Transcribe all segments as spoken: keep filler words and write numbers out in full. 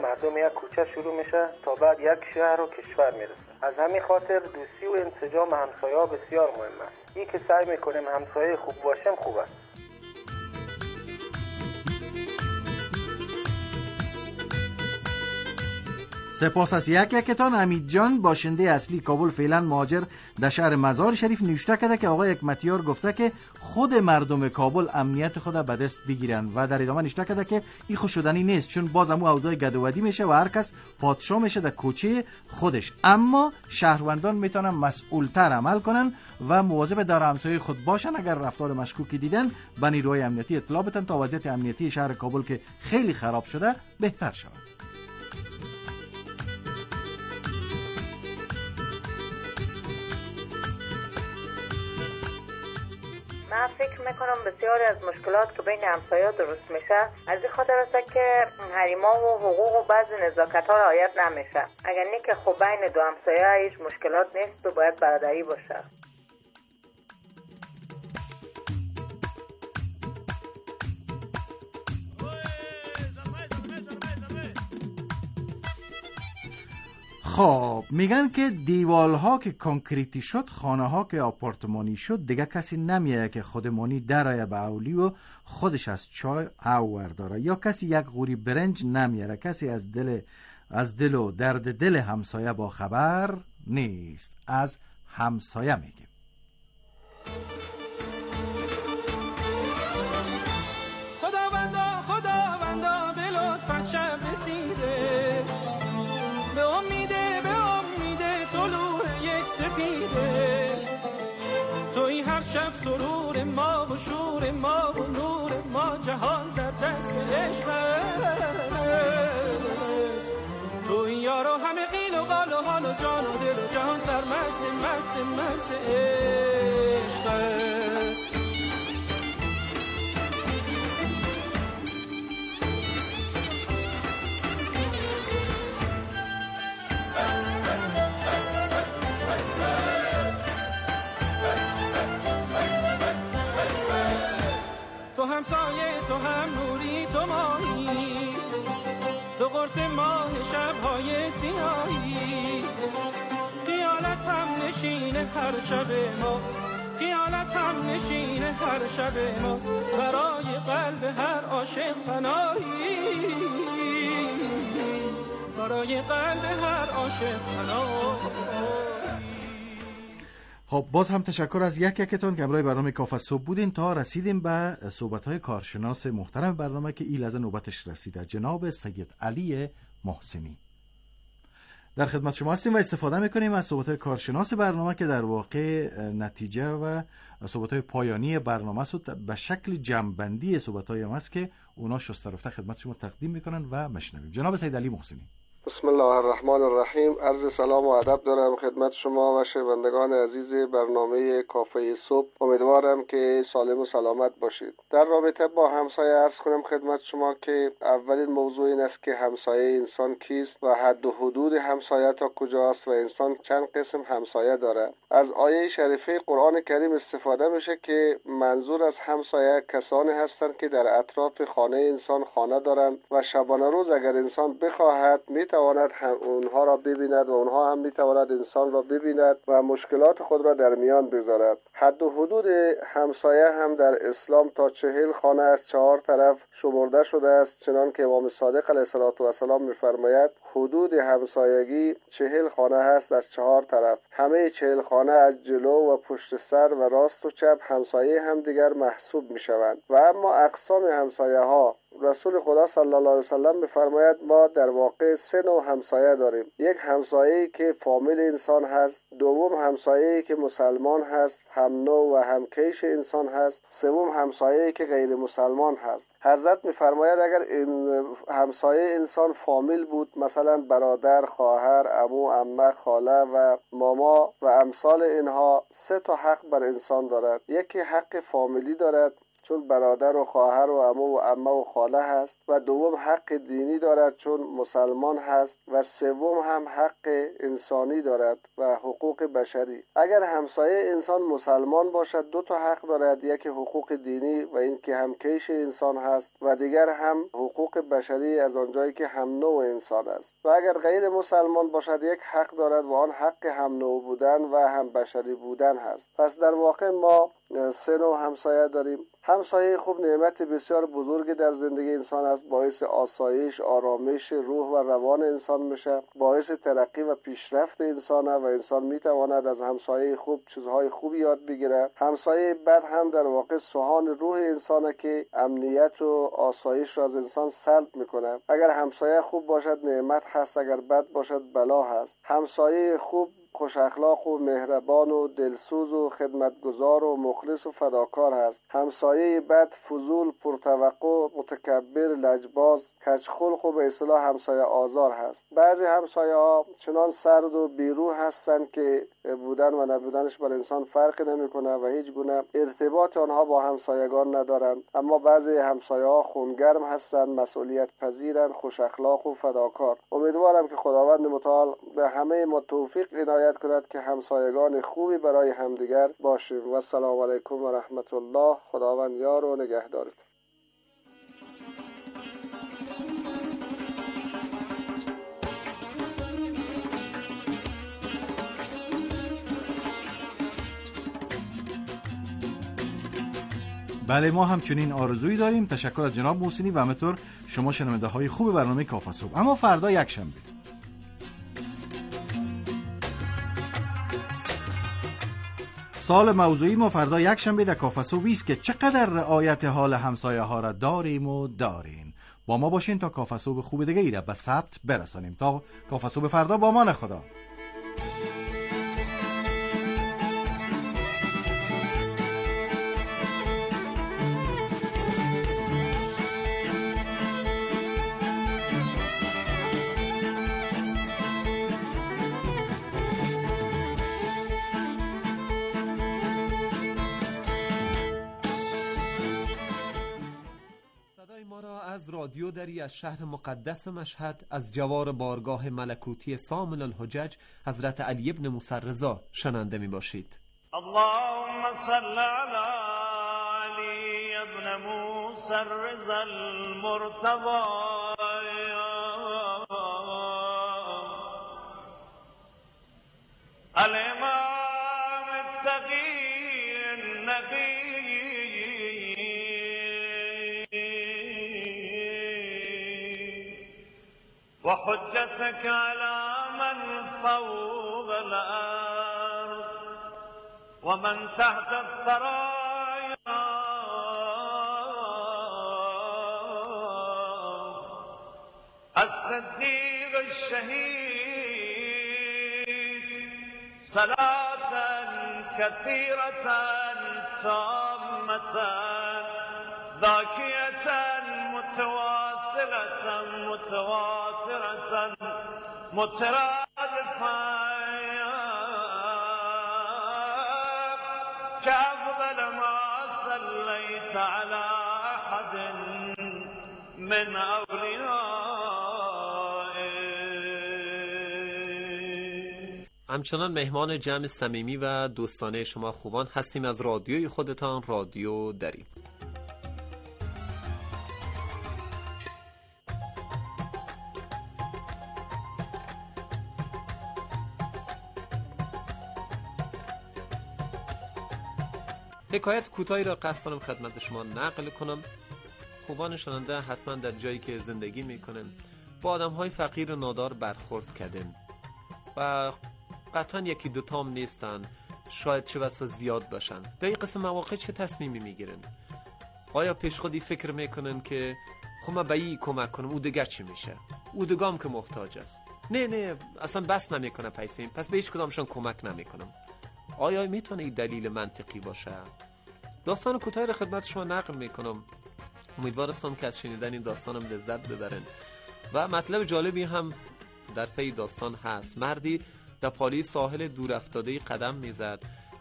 مردم یک کوچه شروع میشه تا بعد یک شهر و کشور میرسه. از همین خاطر دوستی و انسجام همسایه‌ها بسیار مهم است. این که سعی میکنیم همسایه خوب باشیم خوب است. سپاس از یک یکتان. حمید جان باشنده اصلی کابل فعلا مهاجر در شهر مزار شریف نوشته کرده که آقای حکمتیار گفته که خود مردم کابل امنیت خود به دست بگیرن و در ادامه نوشته کرده که این خوش شدنی نیست، چون باز هم اوضاع گدودی میشه و هر کس پادشاه میشه در کوچه خودش، اما شهروندان میتونن مسئولتر عمل کنن و مواظب در همسایه خود باشن. اگر رفتار مشکوکی دیدن به نیروهای امنیتی اطلاع بدن تا وضعیت امنیتی شهر کابل که خیلی خراب شده بهتر شود. من فکر میکنم بسیاری از مشکلات که بین همسایه‌ها درست میشه از این خاطر است که حریما و حقوق و بعضی نزاکت‌ها رعایت نمیشه. اگر نه که خب بین دو همسایه هیچ مشکلات نیست و باید برادری باشه. خب میگن که دیوالها که کانکریتی شد، خانه ها که آپارتمانی شد، دیگه کسی نمیه که خودمانی درایه به اولی و خودش از چای او ورداره، یا کسی یک غوری برنج نمیاره، کسی از دل از دل و درد دل همسایه با خبر نیست. از همسایه میگیم. خداوندا خداوندا به لطفت شب رسیده، به امیده به امیده طلوع یک سپیده، توی هر شب سرور ما و شور ما و نور ما، جهان در دست عشقت، توی یارو همه قیل و قال و حال و جان و دل و جهان سرمست مست مست عشقت. تو همسایه تو هم نوری تو ماهی، تو قرص ماه شب‌های سیاهی، خیالت هم نشین هر شب ماست، خیالت هم نشین هر شب ماست، برای قلب هر عاشق پناهی، برای قلب هر عاشق پناهی. خب باز هم تشکر از یک یکتون که همراه برنامه کافه صبح بودین تا رسیدیم به صحبت‌های کارشناس محترم برنامه که ایل از نوبتش رسیده، جناب سید علی محسنی. در خدمت شما هستیم و استفاده میکنیم از صحبت‌های کارشناس برنامه که در واقع نتیجه و صحبت‌های پایانی برنامه است، به شکل جمع‌بندی صحبت‌های ما است که اونا شسته رفته خدمت شما تقدیم میکنن و مشنویم. جناب سید علی محسنی. بسم الله الرحمن الرحیم. عرض سلام و ادب دارم خدمت شما و شنوندگان عزیز برنامه کافه صبح. امیدوارم که سالم و سلامت باشید. در رابطه با همسایه عرض کنم خدمت شما که اولین موضوع این است که همسایه انسان کیست و حد و حدود همسایه تا کجاست و انسان چند قسم همسایه داره. از آیه شریفه قرآن کریم استفاده میشه که منظور از همسایه کسانی هستند که در اطراف خانه انسان خانه دارند و شبانه روز اگر انسان بخواهد میتواند هم اونها را ببیند و اونها هم میتواند انسان را ببیند و مشکلات خود را در میان بذارد. حد و حدود همسایه هم در اسلام تا چهل خانه از چهار طرف شمرده شده است، چنان که امام صادق علیه السلام میفرماید حدود همسایگی چهل خانه هست از چهار طرف، همه چهل خانه از جلو و پشت سر و راست و چپ همسایه هم دیگر محسوب میشوند. و اما اقسام همسایه ها، رسول خدا صلی الله علیه وسلم میفرماید ما در واقع سه نوع همسایه داریم. یک همسایه‌ای که فامیل انسان هست، دوم همسایه‌ای که مسلمان هست، هم نوع و هم کیش انسان هست، سوم همسایه‌ای که غیر مسلمان هست. حضرت میفرماید اگر این همسایه انسان فامیل بود، مثلا برادر، خواهر، عمو، عمه، خاله و ماما و امثال اینها، سه تا حق بر انسان دارد. یکی حق فامیلی دارد، چون برادر و خواهر و عمو و عمه و خاله هست، و دوم حق دینی دارد چون مسلمان هست، و سوم هم حق انسانی دارد و حقوق بشری. اگر همسایه انسان مسلمان باشد دو تا حق دارد، یکی حقوق دینی و این که همکیش انسان هست و دیگر هم حقوق بشری از آنجایی که هم نوع انسان است. و اگر غیر مسلمان باشد یک حق دارد و آن حق هم نوع بودن و هم بشری بودن هست. پس در واقع ما سه نوع همسایه داریم. همسایه خوب نعمت بسیار بزرگی در زندگی انسان است، باعث آسایش، آرامش روح و روان انسان میشه، باعث ترقی و پیشرفت انسان است و انسان میتواند از همسایه خوب چیزهای خوبی یاد بگیره. همسایه بد هم در واقع سوهان روح انسان که امنیت و آسایش را از انسان سلب میکنه. اگر همسایه خوب باشد نعمت هست، اگر بد باشد بلا هست. همسایه خوب خوش اخلاق و مهربان و دلسوز و خدمتگزار و مخلص و فداکار هست. همسایه بد فضول، پرتوقع، متکبر، لجباز، کجخلق و به اصطلاح همسایه آزار هست. بعضی همسایه ها چنان سرد و بیروح هستند که بودن و نبودنش بر انسان فرق نمیکنه و هیچ گونه ارتباط آنها با همسایگان ندارند. اما بعضی همسایه ها خونگرم هستند، مسئولیت پذیرند، خوش اخلاق و فداکار. امیدوارم که خداوند متعال به همه ما توفیق عنایت کند که همسایگان خوبی برای همدیگر باشیم. و السلام علیکم و رحمت الله. خداوند یار و نگهدارت. بله، ما همچنین آرزویی داریم. تشکر از جناب محسنی و همینطور شما شنونده های خوب برنامه کافه صبح. اما فردا یک شنبه سال موضوعی ما فردا یک شنبه در کافه صبح است که چقدر رعایت حال همسایه ها را داریم و دارین. با ما باشین تا کافه صبح خوب دیگه ای را به ثبت برسانیم. تا کافه صبح فردا، با امان خدا. از رادیو دری از شهر مقدس مشهد از جوار بارگاه ملکوتی سامن الحجج حضرت علی ابن موسی رضا شنونده می باشید. اللهم صل علی علی ابن موسی رضا المرتضی الامام التقی النقی وحجتك على من فوق الأرض ومن تحت الثرايا الصديق الشهيد صلاة كثيرة تامة ذاكية متواصلة متواترة مترادفة كأفضل ما صليت على أحد من أوليائك. همچنان مهمان جمع صمیمی و دوستانه شما خوبان هستیم از رادیوی خودتان، رادیو دری. حکایت کوتاهی را قصد دارم خدمت شما نقل کنم. خوبان شنونده حتما در جایی که زندگی میکنن با آدم‌های فقیر و نادار برخورد کردن و قطعا یکی دوتام نیستن، شاید چه بسا زیاد باشن. در این قسم مواقع چه تصمیمی میگیرن؟ آیا پیش خودی فکر میکنن که خب من به این کمک کنم او دیگر چی میشه؟ او دیگام که محتاج است. نه نه اصلا بس نمیکنه پیسه، پس به هیچ کدامشون کمک نمیکنم. آیا میتونه این دلیل منطقی باشه؟ داستان کوتاهی را خدمت شما نقل میکنم. امیدوارم که از شنیدن این داستانم لذت ببرن و مطلب جالبی هم در پی داستان هست. مردی در پالی ساحل دور افتاده قدم میزد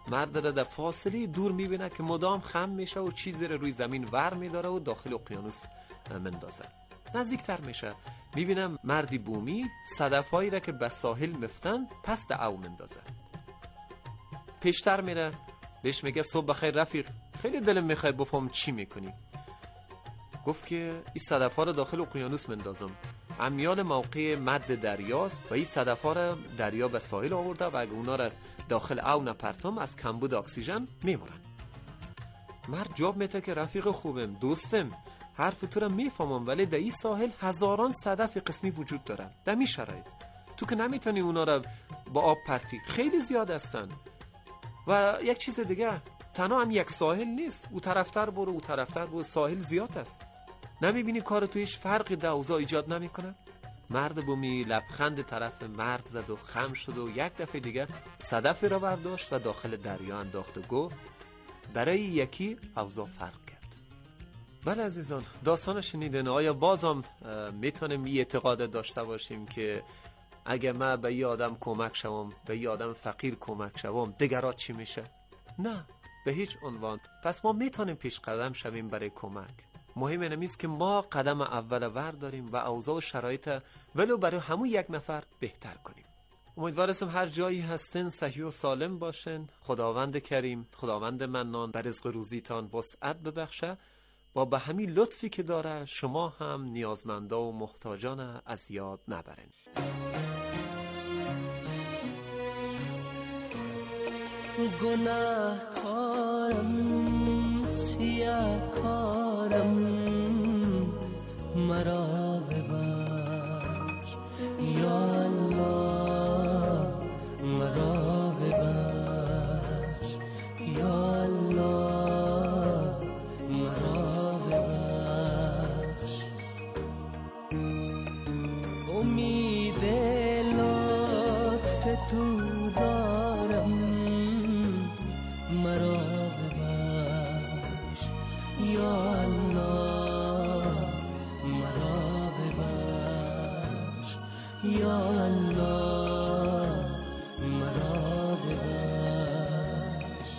مرد را در فاصله دور میبینه که مدام خم میشه و چیزی را روی زمین ور میداره و داخل اقیانوس مندازه. نزدیکتر میشه میبینم مردی بومی صدفایی را که به ساحل مفتن پس در او مندازه. پیشتر میره بهش میگه صبح بخیر رفیق، خیلی دلم میخواد بفهم چی میکنی. گفت که این صدفا رو داخل اقیانوس مندازم، امیال موقع مد دریاست و این صدفا رو دریا به ساحل آورده و اگه اونا رو داخل او نپرتم از کمبود اکسیژن میمورن. مرد جواب میده که رفیق خوبم، دوستم، حرف تو رو میفهمم، ولی در این ساحل هزاران صدف قسمی وجود دارن. در می شرایط تو که نمیتونی اونا رو با آب پرتی، خیلی زیاد هستن. و یک چیز دیگه، تنها هم یک ساحل نیست، او طرفتر برو او طرفتر برو، ساحل زیاد است. نمیبینی کار تو هیچ فرقی در اوضاع ایجاد نمیکنه؟ مرد بومی لبخند طرف مرد زد و خم شد و یک دفعه دیگه صدفی را برداشت و داخل دریا انداخت و گفت برای یکی اوضاع فرق کرد. بله عزیزان، داستان شنیدین. آیا بازم میتونیم این اعتقاد داشته باشیم که اگه من به یه آدم کمک شوم، به یه آدم فقیر کمک شوم، دیگرات چی میشه؟ نه، به هیچ عنوان. پس ما میتونیم پیش قدم شویم برای کمک. مهم اینه که ما قدم اول ورداریم و اوضاع و شرایط ولو برای همون یک نفر بهتر کنیم. امیدوارم هر جایی هستین صحیح و سالم باشین. خداوند کریم، خداوند منان بر رزق روزیتان وسعت ببخشه و به همین لطفی که داره شما هم نیازمندا و محتاجان از یاد نبرین. گناهکارم، سیاهکارم، مرا ببخش یا الله، مرا ببخش یا الله، مرا ببخش. امید لطف تو دارم، مرا ببخش یا الله، مرا ببخش یا الله، مرا ببخش.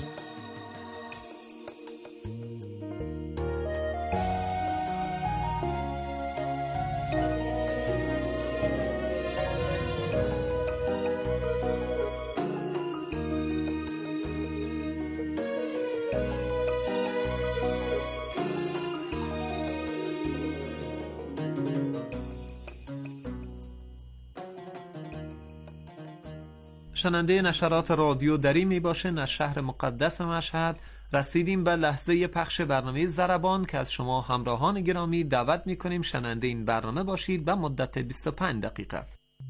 شنونده نشرات رادیو دری می باشین. از شهر مقدس مشهد رسیدیم به لحظه پخش برنامه ضربان که از شما همراهان گرامی دعوت می کنیم شنونده این برنامه باشید به مدت بیست و پنج دقیقه.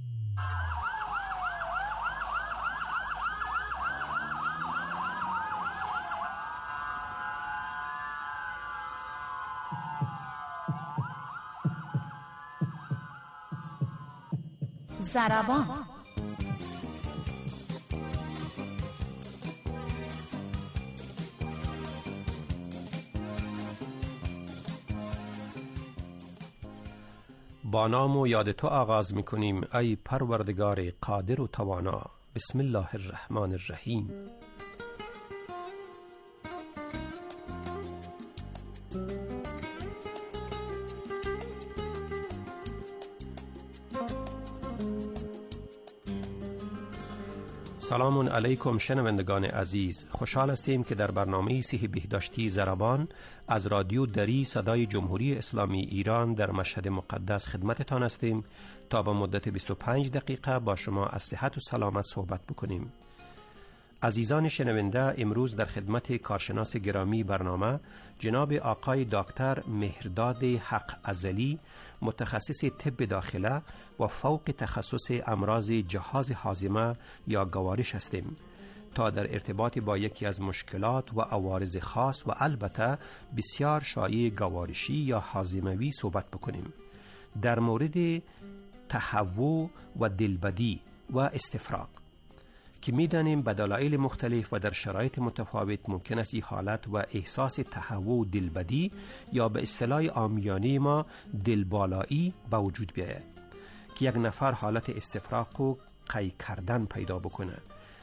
ضربان. با نام و یاد تو آغاز میکنیم ای پروردگار قادر و توانا. بسم الله الرحمن الرحیم. سلام علیکم شنوندگان عزیز، خوشحال هستیم که در برنامه صحیح بهداشتی ضربان از رادیو دری صدای جمهوری اسلامی ایران در مشهد مقدس خدمتتان هستیم تا با مدت بیست و پنج دقیقه با شما از صحت و سلامت صحبت بکنیم. عزیزان شنونده، امروز در خدمت کارشناس گرامی برنامه جناب آقای دکتر مهرداد حق ازلی، متخصص طب داخله و فوق تخصص امراض جهاز هاضمه یا گوارش هستیم تا در ارتباط با یکی از مشکلات و عوارض خاص و البته بسیار شایع گوارشی یا هاضموی صحبت بکنیم. در مورد تهوع و دلبدی و استفراغ که می‌دانیم به دلایل مختلف و در شرایط متفاوت ممکن است این حالت و احساس تهوع و دلبدی یا به اصطلاح عامیانه ما دلبالایی به وجود بیاید که یک نفر حالت استفراغ و قی کردن پیدا بکنه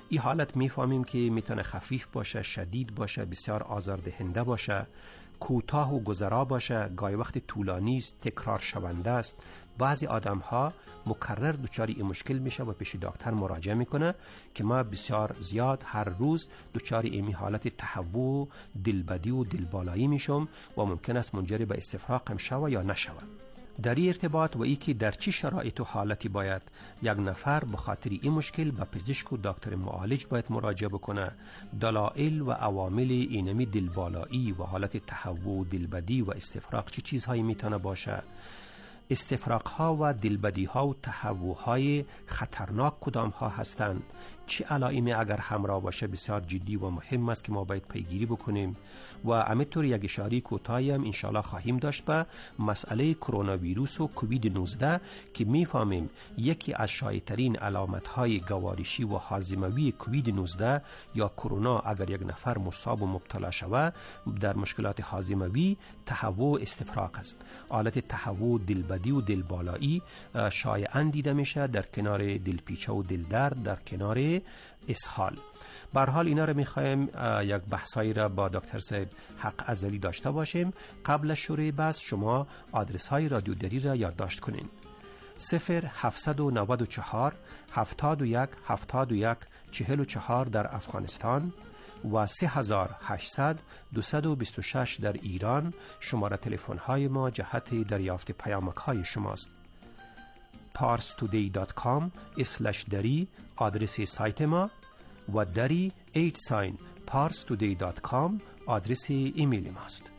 این حالت میفهمیم که میتونه خفیف باشه، شدید باشه، بسیار آزاردهنده باشه، کوتاه و گذرا باشه، گاهی وقت طولانی است، تکرار شونده است. بعضی آدم ها مکرر دچار این مشکل میشه و پیش دکتر مراجعه میکنه که ما بسیار زیاد هر روز دچار این حالت تهوع، دلبدی و دلبالایی میشم و ممکن است منجر به استفراغ هم شوه یا نشوه. در این ارتباط و ای که در چی شرایط و حالتی باید یک نفر به خاطر این مشکل به پزشک و دکتر معالج باید مراجعه بکنه، دلایل و عوامل اینمی دلبالایی و حالت تهوع و دلبدی و استفراغ چه چیزهایی میتونه باشه، استفراغ ها و دلبدی ها و تهوع های خطرناک کدام ها هستند، چه علائمی اگر همراه باشه بسیار جدی و مهم است که ما باید پیگیری بکنیم. و همینطور یک اشاره کوتاهی هم انشالله خواهیم داشت به مسئله کرونا ویروس و کووید نوزده که میفهمیم یکی از شایع‌ترین علامت های گوارشی و هاضموی کووید نوزده یا کرونا اگر یک نفر مصاب و مبتلا شود در مشکلات هاضموی تهوع استفراغ است. حالت تهوع، دلبدی و دلبالایی شایعاً دیده میشه در کنار دلپیچه و دلدرد، در کنار اسهال. به هر حال اینا رو میخوایم یک بحثایی را با دکتر صاحب حق ازلی داشته باشیم. قبل از شروع بحث شما آدرس های رادیو دری را یادداشت کنین: صفر هفتصد و نود و چهار هفتاد و یک هفتاد و یک چهل و چهار در افغانستان و سه هزار و هشتصد دویست و بیست و شش در ایران. شماره تلفن های ما جهت دریافت پیامک های شماست. پارس تودی دات کام اسلش دری آدرس سایت ما و دری ایت ساین پارس تودی دات کام آدرس ایمیل ماست.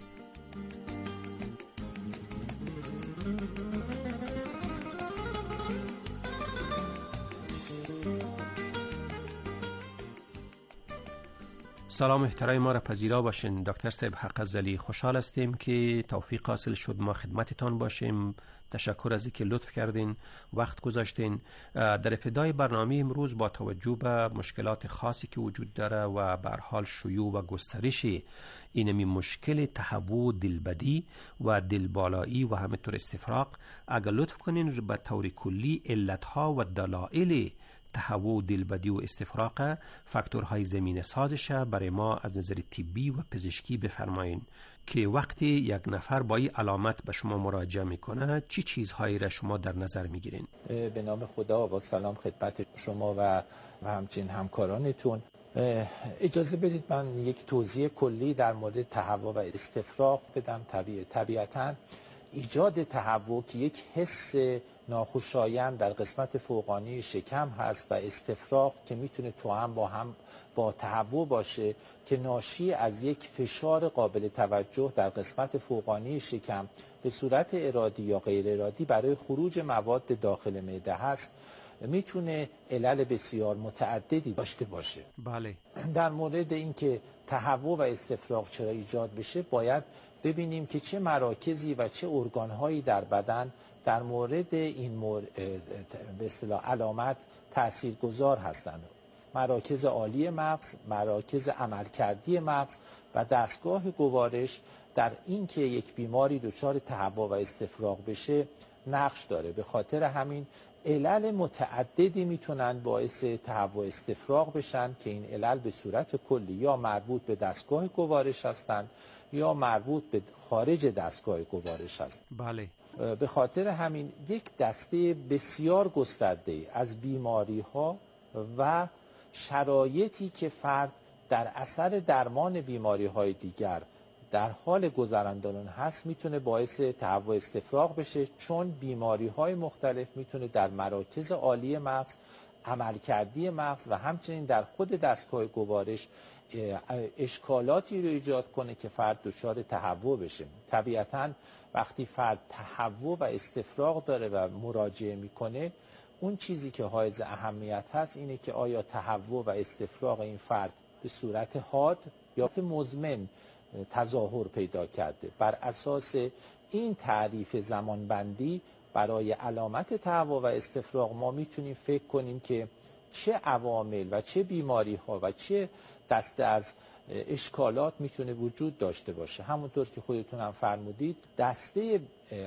سلام احترام ما را پذیرا باشین. دکتر صاحب حق ازلی، خوشحال هستیم که توفیق حاصل شد ما خدمتتان باشیم. تشکر از اینکه لطف کردین، وقت گذاشتین. در ابتدای برنامه امروز با توجه به مشکلات خاصی که وجود داره و به هر حال شیوع و گسترش اینمی مشکل تهوع، دلبدی و دلبالایی و همینطور استفراغ، اگر لطف کنین به طور کلی علتها و دلایل تهوع، دلبدی و استفراغ، فاکتورهای زمینه سازش برای ما از نظر طبی و پزشکی بفرمایین که وقتی یک نفر با این علامت به شما مراجعه میکنه چی چیزهایی را شما در نظر میگیرین؟ به نام خدا و با سلام خدمت شما و و همچنین همکارانتون. اجازه بدید من یک توضیح کلی در مورد تهوع و استفراغ بدم. طبیعی طبیعتاً ایجاد تهوع که یک حس ناخوشایند در قسمت فوقانی شکم هست و استفراغ که میتونه تو هم با هم با تهوع باشه که ناشی از یک فشار قابل توجه در قسمت فوقانی شکم به صورت ارادی یا غیر ارادی برای خروج مواد داخل معده هست، میتونه علل بسیار متعددی داشته باشه. بله. در مورد اینکه تهوع و استفراغ چرا ایجاد بشه باید ببینیم که چه مراکزی و چه ارگانهایی در بدن در مورد این مور... به اصطلاح علامت تاثیرگذار هستند. مراکز عالی مغز، مراکز عملکردی مغز و دستگاه گوارش در این که یک بیماری دچار تهوع و استفراغ بشه نقش داره. به خاطر همین علل متعددی میتونن باعث تهوع استفراغ بشن که این علل به صورت کلی یا مربوط به دستگاه گوارش هستند یا مربوط به خارج دستگاه گوارش هست. بله. به خاطر همین یک دسته بسیار گسترده از بیماری ها و شرایطی که فرد در اثر درمان بیماری های دیگر در حال گذراندن هست میتونه باعث تهوع استفراغ بشه، چون بیماری های مختلف میتونه در مراکز عالی مغز، عملکردی مغز و همچنین در خود دستگاه گوارش اشکالاتی رو ایجاد کنه که فرد دچار تهوع بشه. طبیعتاً وقتی فرد تهوع و استفراغ داره و مراجعه میکنه، اون چیزی که حائز اهمیت هست اینه که آیا تهوع و استفراغ این فرد به صورت حاد یا مزمن تظاهر پیدا کرده. بر اساس این تعریف زمانبندی برای علامت تهوع و استفراغ ما میتونیم فکر کنیم که چه عوامل و چه بیماری ها و چه دسته از اشکالات میتونه وجود داشته باشه. همونطور که خودتون هم فرمودید دسته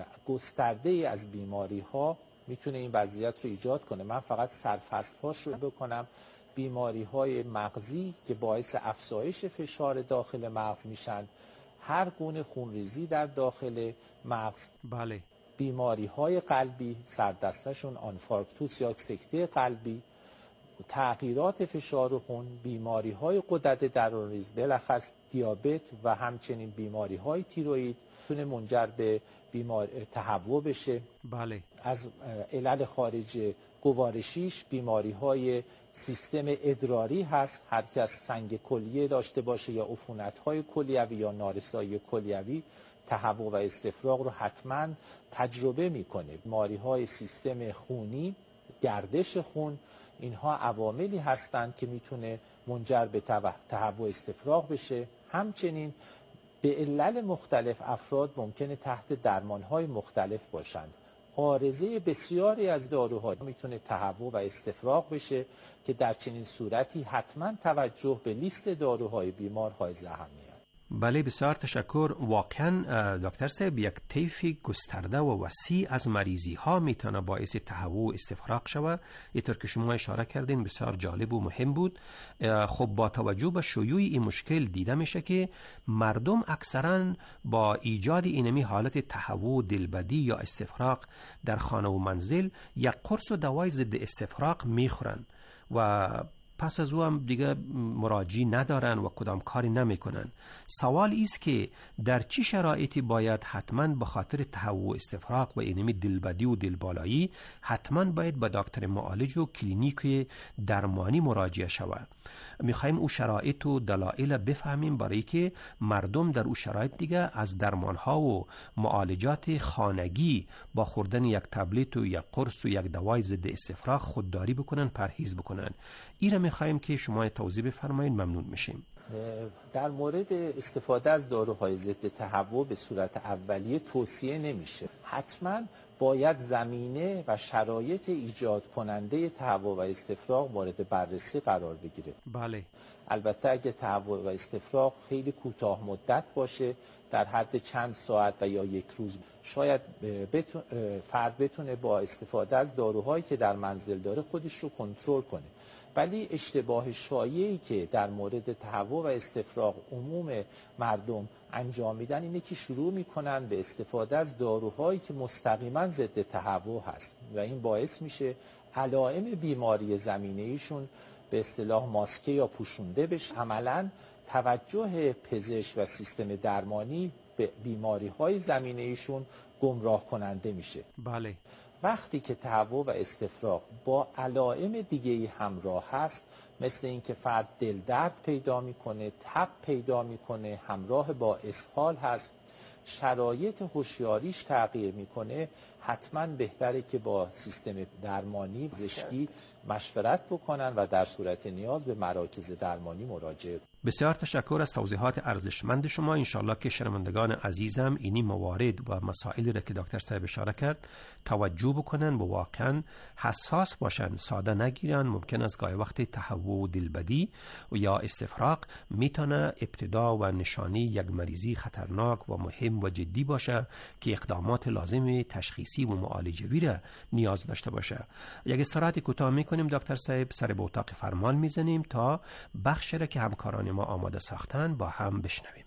گسترده از بیماری ها میتونه این وضعیت رو ایجاد کنه. من فقط سرفصل‌هاش رو بکنم بیماری‌های مغزی که باعث افزایش فشار داخل مغز میشن، هر گونه خونریزی در داخل مغز، بله، بیماری‌های قلبی، سردستشون آنفارکتوس یا سکته قلبی، تغییرات فشار خون، بیماری‌های غدد درون‌ریز، بالاخص دیابت و همچنین بیماری‌های تیروئید تونه منجر به بیمار تهوع بشه. بله. از علل خارج گوارشیش بیماری‌های سیستم ادراری هست. هر کس سنگ کلیه داشته باشه یا عفونت‌های کلیوی یا نارسایی کلیوی، تهوع و استفراغ رو حتما تجربه میکنه. بیماری‌های سیستم خونی، گردش خون، اینها عواملی هستند که میتونه منجر به تهوع استفراغ بشه. همچنین به علل مختلف افراد ممکنه تحت درمان‌های مختلف باشند. عارضه بسیاری از داروها میتونه تهوع و استفراغ بشه که در چنین صورتی حتما توجه به لیست داروهای بیمار حائز اهمیت. بله، بسیار تشکر. واقعا دکتر صاحب یک طیف گسترده و وسیع از مریضی ها میتونه باعث تهوع استفراغ شود. اینطور که شما اشاره کردین بسیار جالب و مهم بود. خب با توجه به شیوع این مشکل دیده میشه که مردم اکثرا با ایجاد اینمی حالت تهوع، دلبدی یا استفراغ در خانه و منزل یک قرص و دوای ضد استفراغ میخورن و پس از او هم دیگه مراجعه ندارن و کدام کاری نمیکنن. سوال ایست که در چه شرایطی باید حتما به خاطر تهوع استفراغ و اینمی دلبدی و دلبالایی حتما باید به دکتر معالج و کلینیک درمانی مراجعه شود؟ میخوایم او شرایط و دلایل بفهمیم برای که مردم در او شرایط دیگه از درمانها و معالجات خانگی با خوردن یک تبلت و یک قرص و یک دوای ضد استفراغ خودداری بکنن، پرهیز بکنن. این را میخوایم که شما توضیح بفرمایید، ممنون میشیم. در مورد استفاده از داروهای ضد تهوع به صورت اولیه توصیه نمیشه. حتما باید زمینه و شرایط ایجاد کننده تهوع و استفراغ مورد بررسی قرار بگیره. بله. البته اگه تهوع و استفراغ خیلی کوتاه مدت باشه، در حد چند ساعت و یا یک روز، شاید بتو... فرد بتونه با استفاده از داروهایی که در منزل داره خودش رو کنترل کنه. ولی اشتباه شایعی که در مورد تهوع و استفراغ عموم مردم انجام میدن اینه که شروع میکنن به استفاده از داروهایی که مستقیما ضد تهوع هست و این باعث میشه علائم بیماری زمینه‌ایشون به اصطلاح ماسکه یا پوشونده بشه. عملاً توجه پزشک و سیستم درمانی به بیماری‌های زمینه‌ایشون گمراه کننده میشه. بله. وقتی که تهوع و استفراغ با علائم دیگه‌ای همراه هست، مثل اینکه فرد دل درد پیدا میکنه، تب پیدا میکنه، همراه با اسهال هست، شرایط هوشیاریش تغییر میکنه، حتما بهتره که با سیستم درمانی پزشکی مشورت بکنن و در صورت نیاز به مراکز درمانی مراجعه کنن. بسیار تشکر از توضیحات ارزشمند شما. انشالله که شنوندگان عزیزم اینی موارد و مسائلی را که دکتر صاحب اشاره کرد توجه بکنن و واقعا حساس باشن، ساده نگیرن. ممکن است گاهی وقت تهوع و دلبدی و یا استفراغ میتونه ابتدا و نشانی یک مریضی خطرناک و مهم و جدی باشه که اقدامات لازم تشخیصی و معالجوی را نیاز داشته باشه. یک استراحت کوتاه میکنیم دکتر صاحب، سر به اتاق فرمان میزنیم تا بخشی را که همکاران ما آماده ساختن با هم بشنویم.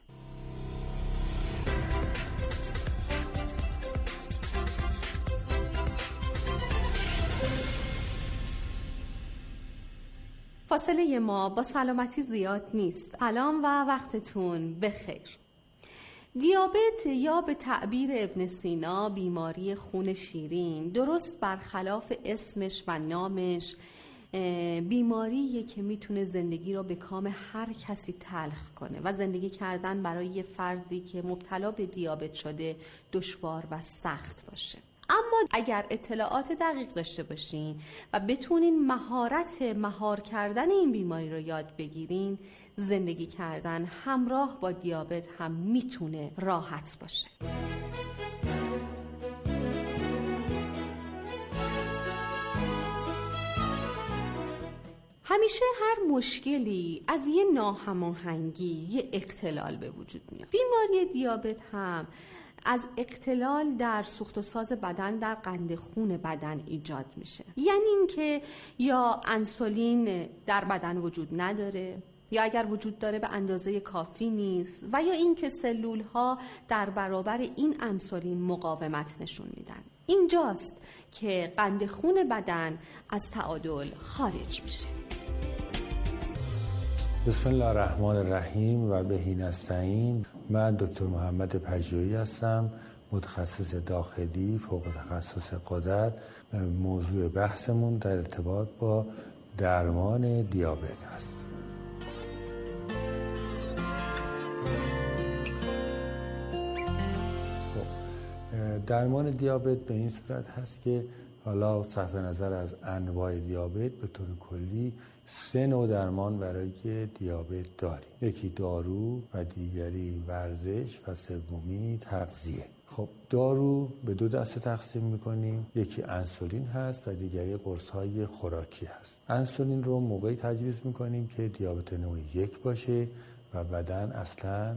فاصله ما با سلامتی زیاد نیست. سلام و وقتتون بخیر. دیابت یا به تعبیر ابن سینا بیماری خون شیرین، درست برخلاف اسمش و نامش بیماریه که میتونه زندگی رو به کام هر کسی تلخ کنه و زندگی کردن برای یه فردی که مبتلا به دیابت شده دشوار و سخت باشه. اما اگر اطلاعات دقیق داشته باشین و بتونین مهارت مهار کردن این بیماری رو یاد بگیرین، زندگی کردن همراه با دیابت هم میتونه راحت باشه. همیشه هر مشکلی از یه ناهماهنگی، یه اختلال به وجود میاد. بیماری دیابت هم از اختلال در سوخت و ساز بدن در قند خون بدن ایجاد میشه. یعنی اینکه یا انسولین در بدن وجود نداره، یا اگر وجود داره به اندازه کافی نیست، و یا اینکه سلول ها در برابر این انسولین مقاومت نشون میدن. اینجاست که قند خون بدن از تعادل خارج میشه. بسم الله الرحمن الرحیم و بهی نستعین. من دکتر محمد پژوهی هستم، متخصص داخلی فوق تخصص غدد. موضوع بحثمون در ارتباط با درمان دیابت است. درمان دیابت به این صورت هست که حالا صرف نظر از انواع دیابت به طور کلی سه نوع درمان برای دیابت داریم. یکی دارو و دیگری ورزش و سومی تغذیه. خب دارو به دو دسته تقسیم میکنیم، یکی انسولین هست و دیگری قرص‌های خوراکی هست. انسولین رو موقعی تجویز میکنیم که دیابت نوع یک باشه و بدن اصلا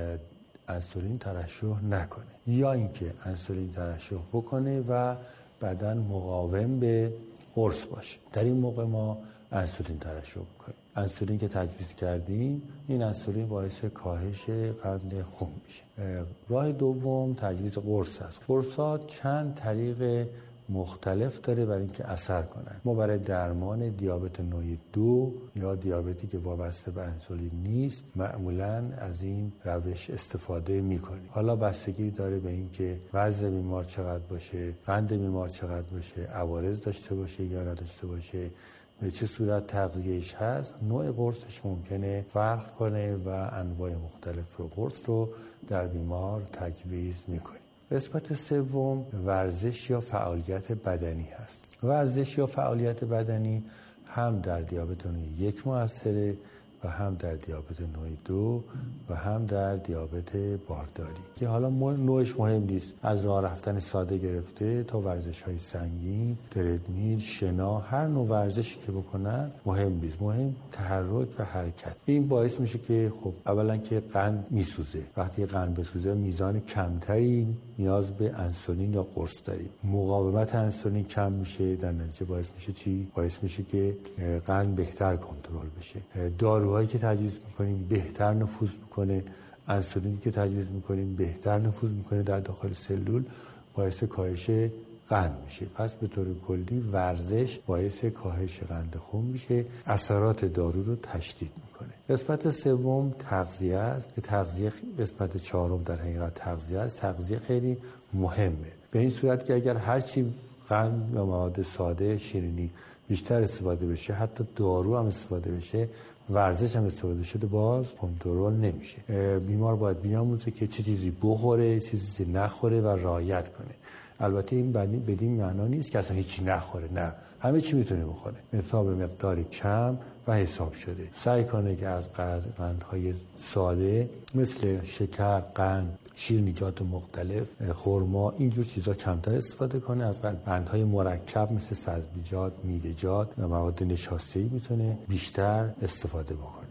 انسولین ترشح نکنه، یا اینکه انسولین ترشح بکنه و بدن مقاوم به قرص باشه. در این موقع ما انسولین ترشح میکنیم. انسولین که تجویز کردیم، این انسولین باعث کاهش قند خون میشه. راه دوم تجویز قرص است. قرص‌ها چند طریق مختلف داره برای اینکه اثر کنن. ما برای درمان دیابت نوع دو یا دیابتی که وابسته به انسولین نیست معمولاً از این روش استفاده میکنیم. حالا بستگی داره به اینکه وزن بیمار چقدر باشه، قند بیمار چقدر باشه، عوارض داشته باشه یا نداشته باشه، به چه صورت تغذیهش هست، نوع قرصش ممکنه فرق کنه و انواع مختلف رو قرص رو در بیمار تجویز میکنیم. قسمت سوم ورزش یا فعالیت بدنی هست. ورزش یا فعالیت بدنی هم در دیابت نوع یک مؤثره و هم در دیابت نوع دو و هم در دیابت بارداری که حالا نوعش مهم نیست، از راه رفتن ساده گرفته تا ورزش های سنگین، تردمیل، شنا، هر نوع ورزشی که بکنن مهم نیست، مهم تحرک و حرکت. این باعث میشه که خب اولا که قند میسوزه، وقتی قند بسوزه میزان کمتری نیاز به انسولین یا قرص داریم، مقاومت انسولین کم میشه، در نتیجه باعث میشه چی؟ باعث میشه که قند بهتر کنترل بشه. داروهایی که تجویز میکنیم بهتر نفوذ میکنه، انسولینی که تجویز میکنیم بهتر نفوذ میکنه در داخل سلول، باعث کاهش قند میشه. پس به طور کلی ورزش باعث کاهش قند خون میشه، اثرات دارو رو تشدید میکنه. قسمت سوم تغذیه است که تغذیه قسمت چهارم در حقیقت تغذیه است. تغذیه خیلی مهمه به این صورت که اگر هرچی قند و مواد ساده شیرینی بیشتر استفاده بشه، حتی دارو هم استفاده بشه، ورزش هم استفاده شده، باز کنترل نمیشه. بیمار باید بیاموزه که چه چیزی بخوره، چه چیزی نخوره و رعایت کنه. البته این بدین معنا نیست که اصلا هیچی نخوره، نه، همه چی میتونه بخوره، مثلا به مقداری کم و حساب شده. سعی کنه که از قندهای ساده مثل شکر، قند، شیرینیجات مختلف، خرما، اینجور چیزا کمتر استفاده کنه. از قندهای مرکب مثل سبزیجات، میوه‌جات و مواد نشاسته‌ای میتونه بیشتر استفاده بکنه.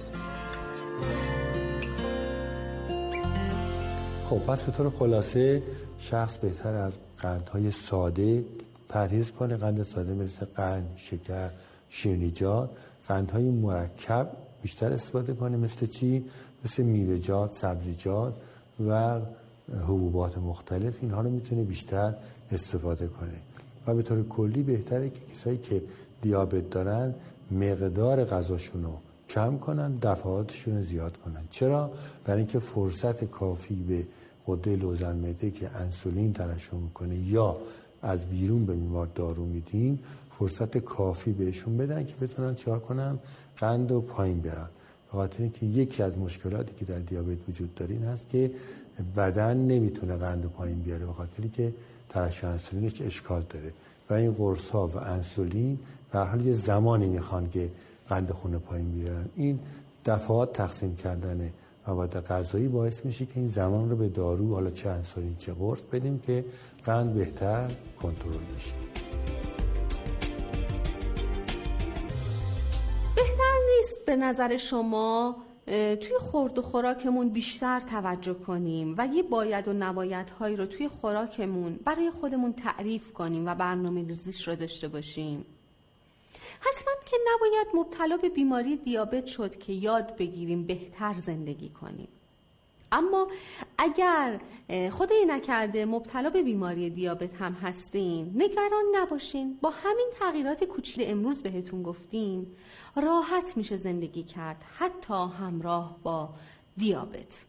خب پس به طور خلاصه شخص بهتر از قندهای ساده پرهیز کنه. قند ساده مثل قند، شکر، شیرینیجات. قندهای مرکب بیشتر استفاده کنه، مثل چی؟ مثل میوه‌جات، سبزیجات و حبوبات مختلف. اینها رو میتونه بیشتر استفاده کنه و به طور کلی بهتره که کسایی که دیابت دارن مقدار غذاشون رو کم کنن، دفعاتشون رو زیاد کنن. چرا؟ برای اینکه فرصت کافی به غده لوزن معده که انسولین ترشح میکنه یا از بیرون به بیمار دارو میدیم، فرصت کافی بهشون بدن که بتونن چیکار کنن؟ قند رو پایین بیارن. به خاطر اینکه یکی از مشکلاتی که در دیابت وجود داره این هست که بدن نمیتونه قند رو پایین بیاره، به خاطری که ترشح انسولینش اشکال داره و این قرص ها و انسولین به هر حال یه زمانی میخوان که قند خون پایین بیارن. این دفعات تقسیم کردن مواد غذایی باعث میشه که این زمان رو به دارو، حالا چه انسولین چه قرص، بدیم که قند بهتر کنترل بشه. بهتر نیست به نظر شما توی خورد و خوراکمون بیشتر توجه کنیم و یه باید و نبایدهایی رو توی خوراکمون برای خودمون تعریف کنیم و برنامه ریزیش رو داشته باشیم. حتما که نباید مبتلا به بیماری دیابت شد که یاد بگیریم بهتر زندگی کنیم. اما اگر خدای نکرده مبتلا به بیماری دیابت هم هستین، نگران نباشین. با همین تغییرات کوچیک امروز بهتون گفتیم راحت میشه زندگی کرد، حتی همراه با دیابت.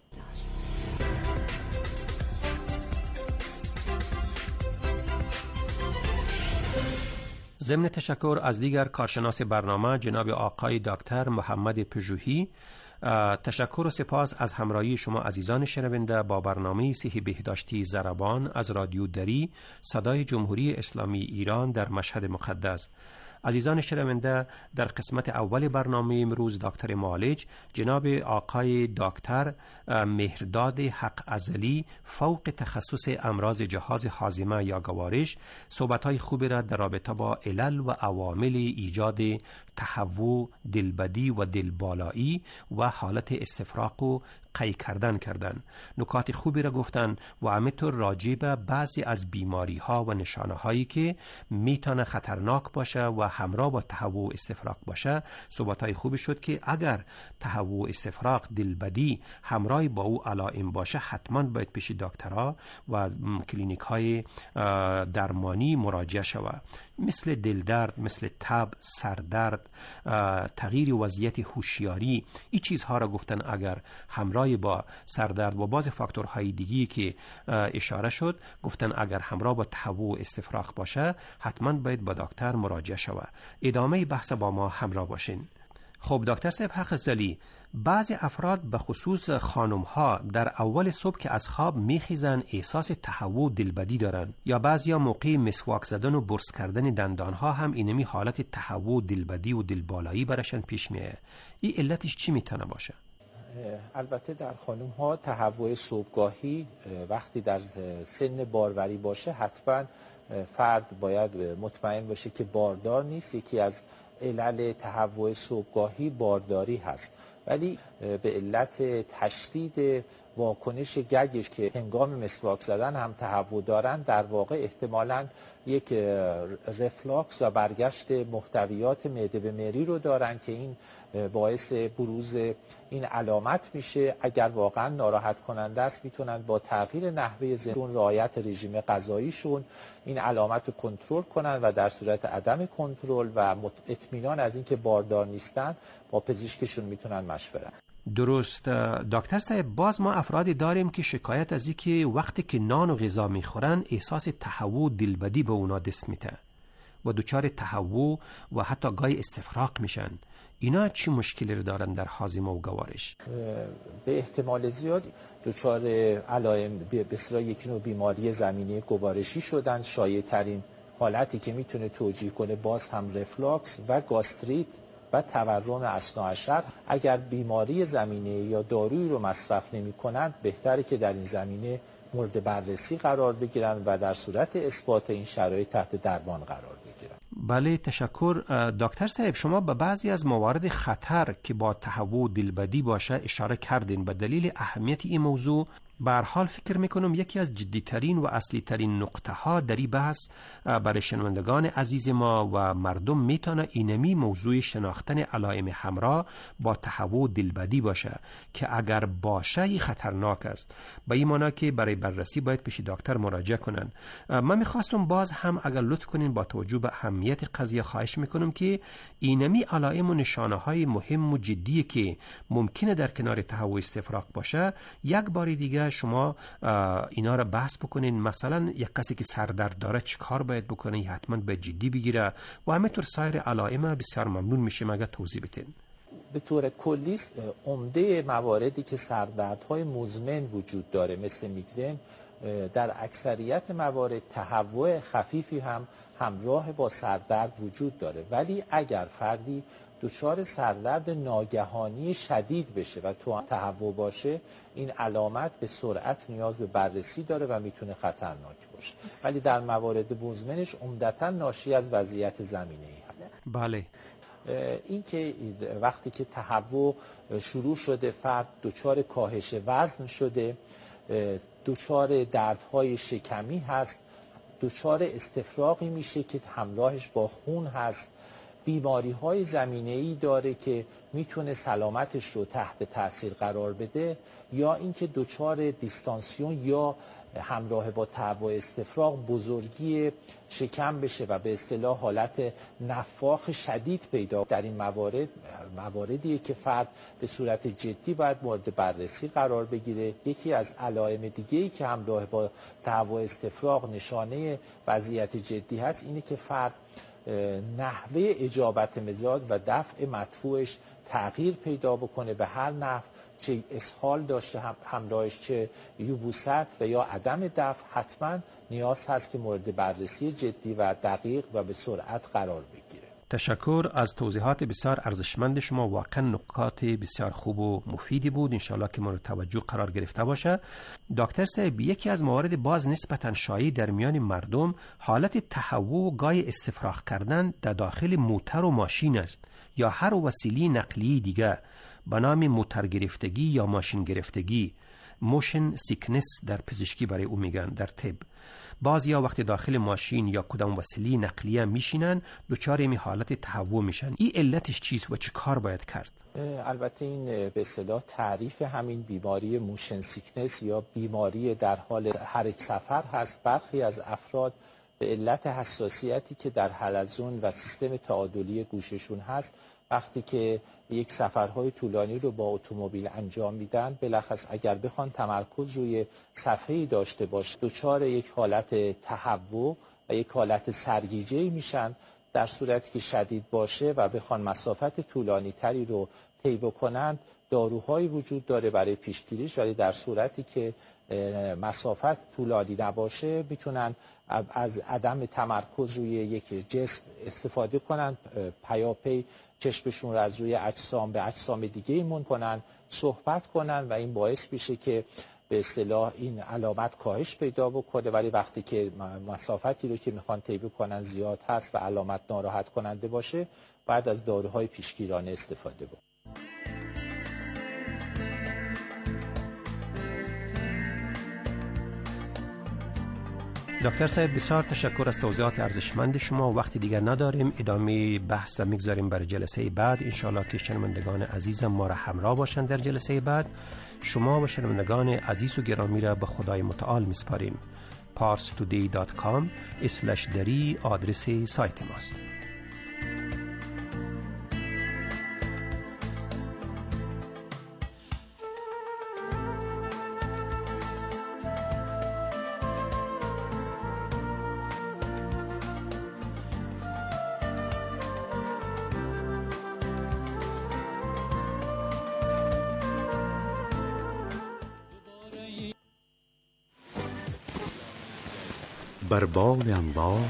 ضمن تشکر از دیگر کارشناس برنامه جناب آقای دکتر محمد پژوهی، تشکر و سپاس از همراهی شما عزیزان شنونده با برنامه صحی بهداشتی ضربان از رادیو دری صدای جمهوری اسلامی ایران در مشهد مقدس. عزیزان شنونده، در قسمت اول برنامه امروز دکتر معالج جناب آقای دکتر مهرداد حق ازلی فوق تخصص امراض جهاز هاضمه یا گوارش صحبت‌های خوبی را در رابطه با علل و عوامل ایجاد تهوع، دلبدی و دلبالایی و حالت استفراغ و قی کردن کردن. نکات خوبی را گفتن و همینطور راجع به بعضی از بیماری ها و نشانه هایی که میتونه خطرناک باشه و همراه با تهوع استفراغ باشه صحبت های خوبی شد که اگر تهوع استفراغ، دلبدی همراه با او علائم باشه حتما باید پیش دکترها و کلینیک های درمانی مراجعه شود، مثل دلدرد، مثل تب، سردرد، تغییر وضعیت هوشیاری. این چیزها را گفتن اگر همراه با سردرد و بعض فاکتورهای دیگی که اشاره شد گفتن اگر همراه با تهوع استفراغ باشه حتما باید با دکتر مراجعه شود. ادامه بحث با ما همراه باشین. خب دکتر صاحب حق ازلی، بعضی افراد به خصوص خانم ها در اول صبح که از خواب میخیزن احساس تهوع دلبدی دارن، یا بعضی ها موقع مسواک زدن و برس کردن دندان ها هم اینمی حالت تهوع دلبدی و دلبالایی برشن پیش میه. این علتش چی میتونه باشه؟ البته در خانم ها تهوع صبحگاهی وقتی در سن باروری باشه حتما فرد باید مطمئن باشه که باردار نیست. یکی از علل تهوع صبحگاهی بارداری هست، ولی به علت تشدید واکنش گگش که هنگام مسواک زدن هم تهوع دارن در واقع احتمالاً یک رفلاکس و برگشت محتویات معده به مری رو دارن که این باعث بروز این علامت میشه. اگر واقعا ناراحت کننده است میتونن با تغییر نحوه زندگی، رعایت رژیم غذاییشون این علامت رو کنترل کنن و در صورت عدم کنترل و اطمینان از اینکه باردار نیستن با پزشکشون میتونن مشورت. درست دکتر صاحب، باز ما افرادی داریم که شکایت از اینکه وقتی که نان و غذا میخورن احساس تهوع دلبدی به اونا دست میده و دچار تهوع و حتی گاهی استفراغ میشن. اینا چی مشکلی رو دارن در هاضمه و گوارش؟ به احتمال زیاد دچار علائم به اصطلاح یک نوع بیماری زمینه گوارشی شدن. شایع ترین حالتی که میتونه توجیه کنه باز هم رفلاکس و گاستریت و تورم اثناعشر. اگر بیماری زمینه یا دارویی رو مصرف نمی کنند بهتره که در این زمینه مورد بررسی قرار بگیرن و در صورت اثبات این شرایط تحت درمان قرار بگیرن. بله تشکر. دکتر صاحب، شما به بعضی از موارد خطر که با تهوع دلبدی باشه اشاره کردین. به دلیل اهمیت این موضوع به هر حال فکر میکنم یکی از جدیترین و اصلی ترین نقطه ها در این بحث برای شنوندگان عزیز ما و مردم میتونه اینمی موضوع شناختن علائم همراه با تهوع دلبدی باشه که اگر باشه ای خطرناک است. به این معنی که برای بررسی باید پیش دکتر مراجعه کنن. من میخواستم باز هم اگر لطف کنین با توجه به اهمیت قضیه خواهش میکنم که اینمی علائم و نشانه های مهم و جدی که ممکنه در کنار تهوع استفراغ باشه یک بار دیگه شما اینا را بحث بکنین. مثلا یک کسی که سردرد داره چی کار باید بکنه؟ حتما باید جدی بگیره و همینطور سایر علائم. بسیار ممنون میشیم اگر توضیح بدین. به طور کلی عمده مواردی که سردردهای مزمن وجود داره مثل میگرن، در اکثریت موارد تهوع خفیفی هم همراه با سردرد وجود داره. ولی اگر فردی دچار سردرد ناگهانی شدید بشه و تو تهوع باشه، این علامت به سرعت نیاز به بررسی داره و میتونه خطرناک باشه. ولی در موارد مزمنش عمدتاً ناشی از وضعیت زمینه‌ای هست. بله. این که وقتی که تهوع شروع شده، فرد دچار کاهش وزن شده، دچار دردهای شکمی هست، دچار استفراغی میشه که همراهش با خون هست، بیماری های زمینه‌ای داره که میتونه سلامتش رو تحت تاثیر قرار بده، یا اینکه دچار دیستانسیون یا همراه با تهوع استفراغ بزرگی شکم بشه و به اصطلاح حالت نفاخ شدید پیدا. در این موارد مواردیه که فرد به صورت جدی باید مورد بررسی قرار بگیره. یکی از علائم دیگه‌ای که همراه با تهوع استفراغ نشانه وضعیت جدی هست اینه که فرد نحوه اجابت مزاج و دفع مدفوعش تغییر پیدا بکنه به هر نحو، چه اسهال داشته هم همراهش، چه یبوست و یا عدم دفع، حتما نیاز هست که مورد بررسی جدی و دقیق و به سرعت قرار بگیره. تشکر از توضیحات بسیار ارزشمند شما. واقعا نکات بسیار خوب و مفیدی بود، انشالله که مورد توجه قرار گرفته باشه. دکتر صاحب، یکی از موارد باز نسبتا شایع در میان مردم حالت تهوع و گای استفراغ کردن در داخل موتر و ماشین است یا هر وسیله نقلیه دیگه به نام موتر گرفتگی یا ماشین گرفتگی، موشن سیکنس در پزشکی برای او میگن در طب. بعضیا وقتی داخل ماشین یا کدام وسیله نقلیه میشینن دچار این حالت تهوع میشن. این علتش چیست و چه کار باید کرد؟ البته این به اصطلاح تعریف همین بیماری موشن سیکنس یا بیماری در حال حرکت سفر هست. برخی از افراد به علت حساسیتی که در حلزون و سیستم تعادلی گوششون هست، وقتی که یک سفرهای طولانی رو با اتومبیل انجام میدن، بلخص اگر بخوان تمرکز روی صفحه‌ای داشته باشه، دچار یک حالت تهوع و یک حالت سرگیجه‌ای میشن. در صورتی که شدید باشه و بخوان مسافت طولانی تری رو طی بکنند، داروهایی وجود داره برای پیشگیریش، ولی در صورتی که مسافت طولانی نباشه میتونن از عدم تمرکز روی یک جسم استفاده کنن، پیاپی چشمشون رو از روی اجسام به اجسام دیگه ایمون کنن، صحبت کنن و این باعث میشه که به اصطلاح این علامت کاهش پیدا بکنه. ولی وقتی که مسافتی رو که میخوان طی کنن زیاد هست و علامت ناراحت کننده باشه، بعد از داروهای پیشگیرانه استفاده بکنن. دکتر صاحب، بسیار تشکر از توضیحات ارزشمند شما. وقتی دیگر نداریم، ادامه بحث میگذاریم برای جلسه بعد. انشالله که شنوندگان عزیزم ما را همراه باشند در جلسه بعد. شما و شنوندگان عزیز و گرامی را به خدای متعال میسپاریم. پارس تودی دات کام اسلش دری آدرس سایت ماست. بر بال انوار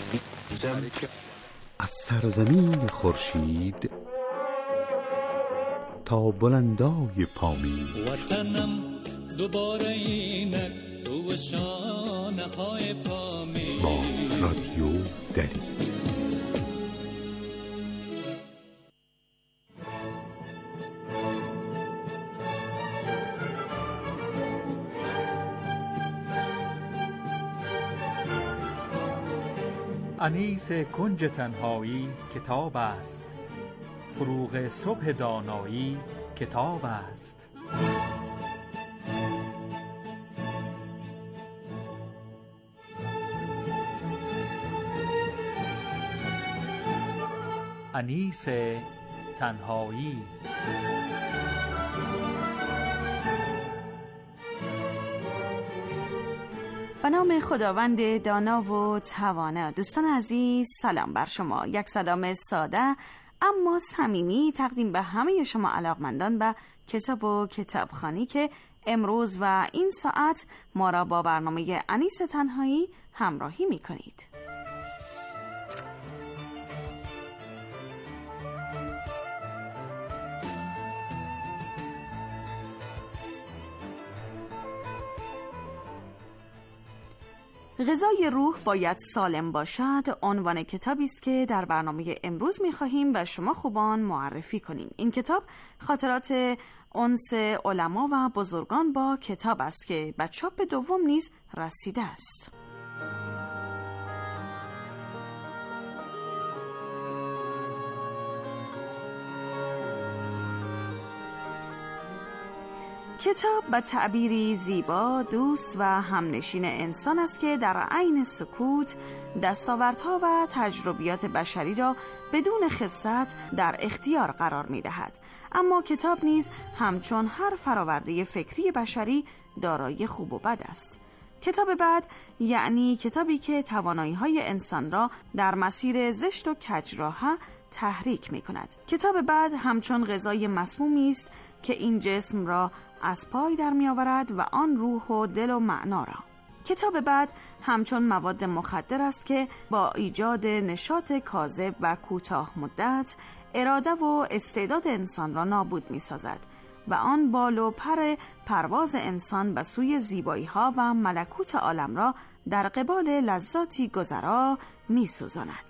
از سرزمین خورشید تا بلندای پامین، وطنم دوباره اینک تو شانه های پامین. با رادیو دری. انیس کنج تنهایی کتاب است، فروغ صبح دانایی کتاب است. انیس تنهایی. به نام خداوند دانا و توانا. دوستان عزیز، سلام بر شما. یک سلام ساده اما صمیمی تقدیم به همه شما علاقمندان به کتاب و کتابخوانی که امروز و این ساعت ما را با برنامه انیس تنهایی همراهی می کنید. غذای روح باید سالم باشد عنوان کتابی است که در برنامه امروز می‌خواهیم به شما خوبان معرفی کنیم. این کتاب خاطرات انس علما و بزرگان با کتاب است که به چاپ دوم نیز رسیده است. کتاب به تعبیری زیبا دوست و همنشین انسان است که در عین سکوت دستاوردها و تجربیات بشری را بدون خست در اختیار قرار می دهد. اما کتاب نیز همچون هر فراورده فکری بشری دارای خوب و بد است. کتاب بد یعنی کتابی که توانایی‌های انسان را در مسیر زشت و کجراه تحریک می کند. کتاب بد همچون غذای مسمومی است که این جسم را از پای در می آورد و آن روح و دل و معنا را. کتاب بد همچون مواد مخدر است که با ایجاد نشاط کاذب و کوتاه مدت اراده و استعداد انسان را نابود می سازد و آن بال و پر پرواز انسان به سوی زیبایی ها و ملکوت عالم را در قبال لذاتی گذرا می سوزاند.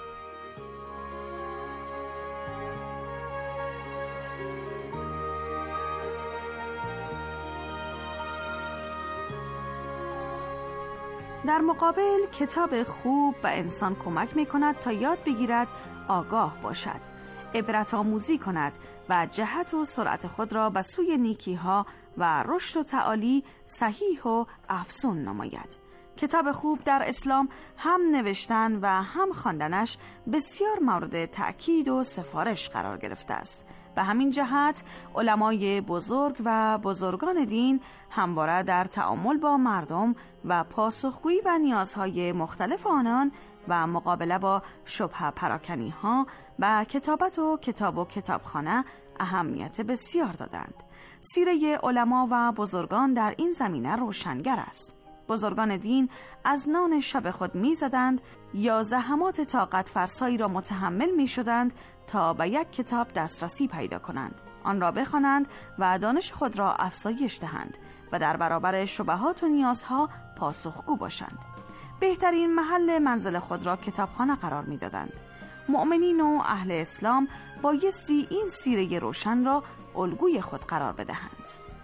در مقابل کتاب خوب به انسان کمک می کند تا یاد بگیرد آگاه باشد، عبرت آموزی کند و جهت و سرعت خود را به سوی نیکی ها و رشد و تعالی صحیح و افزون نماید. کتاب خوب در اسلام هم نوشتن و هم خواندنش بسیار مورد تأکید و سفارش قرار گرفته است. به همین جهت علمای بزرگ و بزرگان دین همواره در تعامل با مردم و پاسخگویی به نیازهای مختلف آنان و مقابله با شبهه پراکنی ها و کتابت و کتاب و کتابخانه اهمیت بسیار دادند. سیره علما و بزرگان در این زمینه روشنگر است. بزرگان دین از نان شب خود می زدند یا زحمات طاقت فرسایی را متحمل می شدند تا به یک کتاب دسترسی پیدا کنند، آن را بخوانند و دانش خود را افزایش دهند و در برابر شبهات و نیازها پاسخگو باشند. بهترین محل منزل خود را کتابخانه قرار می دادند. مؤمنین و اهل اسلام بایستی این سیره روشن را الگوی خود قرار بدهند.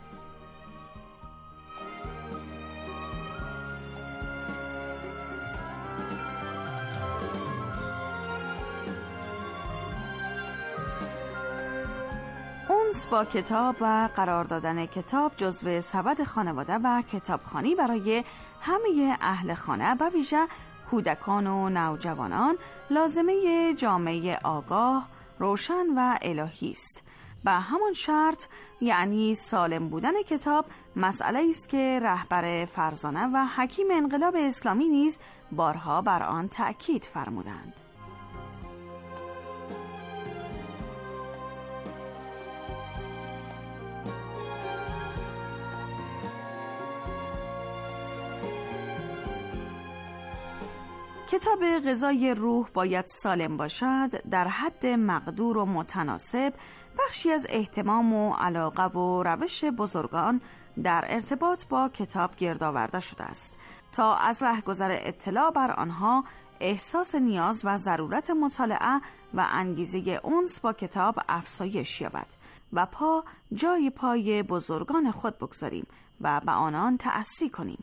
اونس با کتاب و قرار دادن کتاب جزو سبد خانواده و کتابخوانی برای همه اهل خانه به ویژه کودکان و نوجوانان لازمه جامعه آگاه، روشن و الهی است. به همان شرط یعنی سالم بودن کتاب مسئله است که رهبر فرزانه و حکیم انقلاب اسلامی نیز بارها بر آن تأکید فرمودند. کتاب غذای روح باید سالم باشد، در حد مقدور و متناسب بخشی از اهتمام و علاقه و روش بزرگان در ارتباط با کتاب گردآورده شده است تا از رهگذر اطلاع بر آنها احساس نیاز و ضرورت مطالعه و انگیزه انس با کتاب افزایش یابد و پا جای پای بزرگان خود بگذاریم و به آنان تأسی کنیم.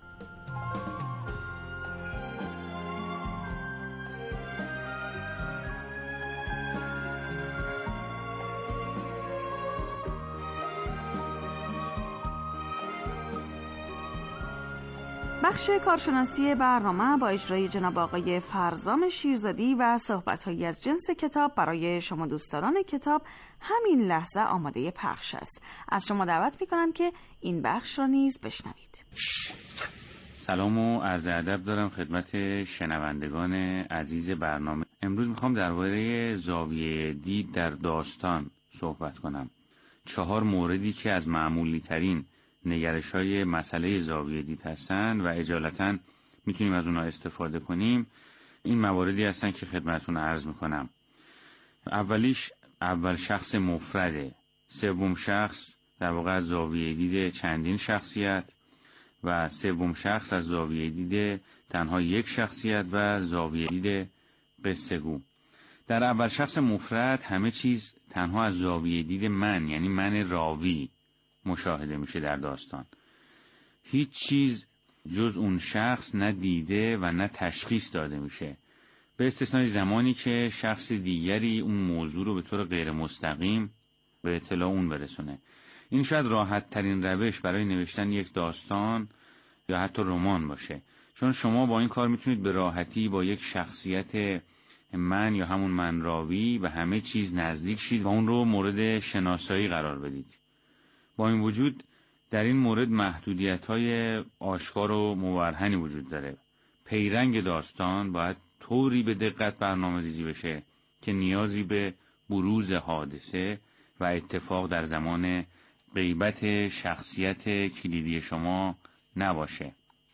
بخش کارشناسی برنامه با اجرای جناب آقای فرزام شیرزادی و صحبت‌هایی از جنس کتاب برای شما دوستداران کتاب همین لحظه آماده پخش است. از شما دعوت می‌کنم که این بخش را نیز بشنوید. سلام و عرض ادب دارم خدمت شنوندگان عزیز برنامه. امروز می‌خوام درباره زاویه دید در داستان صحبت کنم. چهار موردی که از معمولی ترین نگرش‌های مسئله زاویه دید هستن و اجالتاً میتونیم از اونها استفاده کنیم. این مواردی هستن که خدمتتون عرض میکنم. اولیش اول شخص مفرده، سوم شخص در واقع از زاویه دید چندین شخصیت و سوم شخص از زاویه دید تنها یک شخصیت و زاویه دید قصه گو. در اول شخص مفرد همه چیز تنها از زاویه دید من، یعنی من راوی مشاهده میشه در داستان. هیچ چیز جز اون شخص نه دیده و نه تشخیص داده میشه، به استثنای زمانی که شخص دیگری اون موضوع رو به طور غیر مستقیم به اطلاع اون برسونه. این شاید راحت ترین روش برای نوشتن یک داستان یا حتی رمان باشه، چون شما با این کار میتونید به راحتی با یک شخصیت من یا همون من راوی و همه چیز نزدیک شید و اون رو مورد شناسایی قرار بدید. با این وجود در این مورد محدودیت‌های آشکار و مبرهنی وجود داره. پیرنگ داستان باید طوری به دقت برنامه‌ریزی بشه که نیازی به بروز حادثه و اتفاق در زمان غیبت شخصیت کلیدی شما نباشه.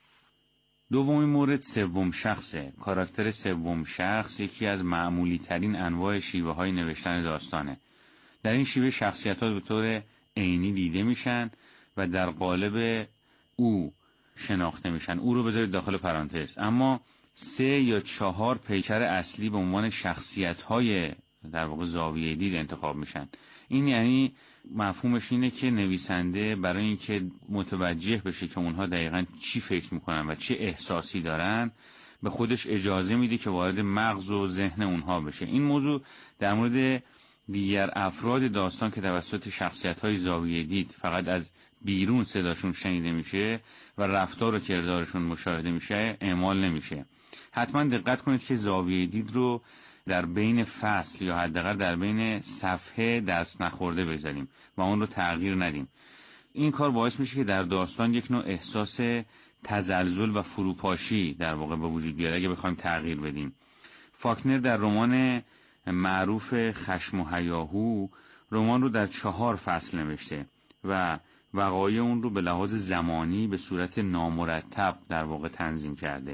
دومین مورد سوم شخصه. کاراکتر سوم شخص یکی از معمولی ترین انواع شیوه های نوشتن داستانه. در این شیوه شخصیت ها به طور عینی دیده میشن و در قالب او شناخته میشن. او رو بذارید داخل پرانتز. اما سه یا چهار پیکر اصلی به عنوان شخصیت های در واقع زاویه دید انتخاب میشن. این یعنی مفهومش اینه که نویسنده برای اینکه متوجه بشه که اونها دقیقاً چی فکر میکنن و چه احساسی دارن، به خودش اجازه میده که وارد مغز و ذهن اونها بشه. این موضوع در مورد دیگر افراد داستان که توسط شخصیت‌های زاویه دید فقط از بیرون صداشون شنیده میشه و رفتار و کردارشون مشاهده میشه اعمال نمیشه. حتما دقت کنید که زاویه دید رو در بین فصل یا حداقل در بین صفحه دست نخورده بذاریم و اون رو تغییر ندیم. این کار باعث میشه که در داستان یک نوع احساس تزلزل و فروپاشی در واقع به وجود بیاد اگه بخوایم تغییر بدیم. فاکنر در رمان معروف خشم و هیاهو رمان رو در چهار فصل نوشته و وقایع اون رو به لحاظ زمانی به صورت نامرتب در واقع تنظیم کرده.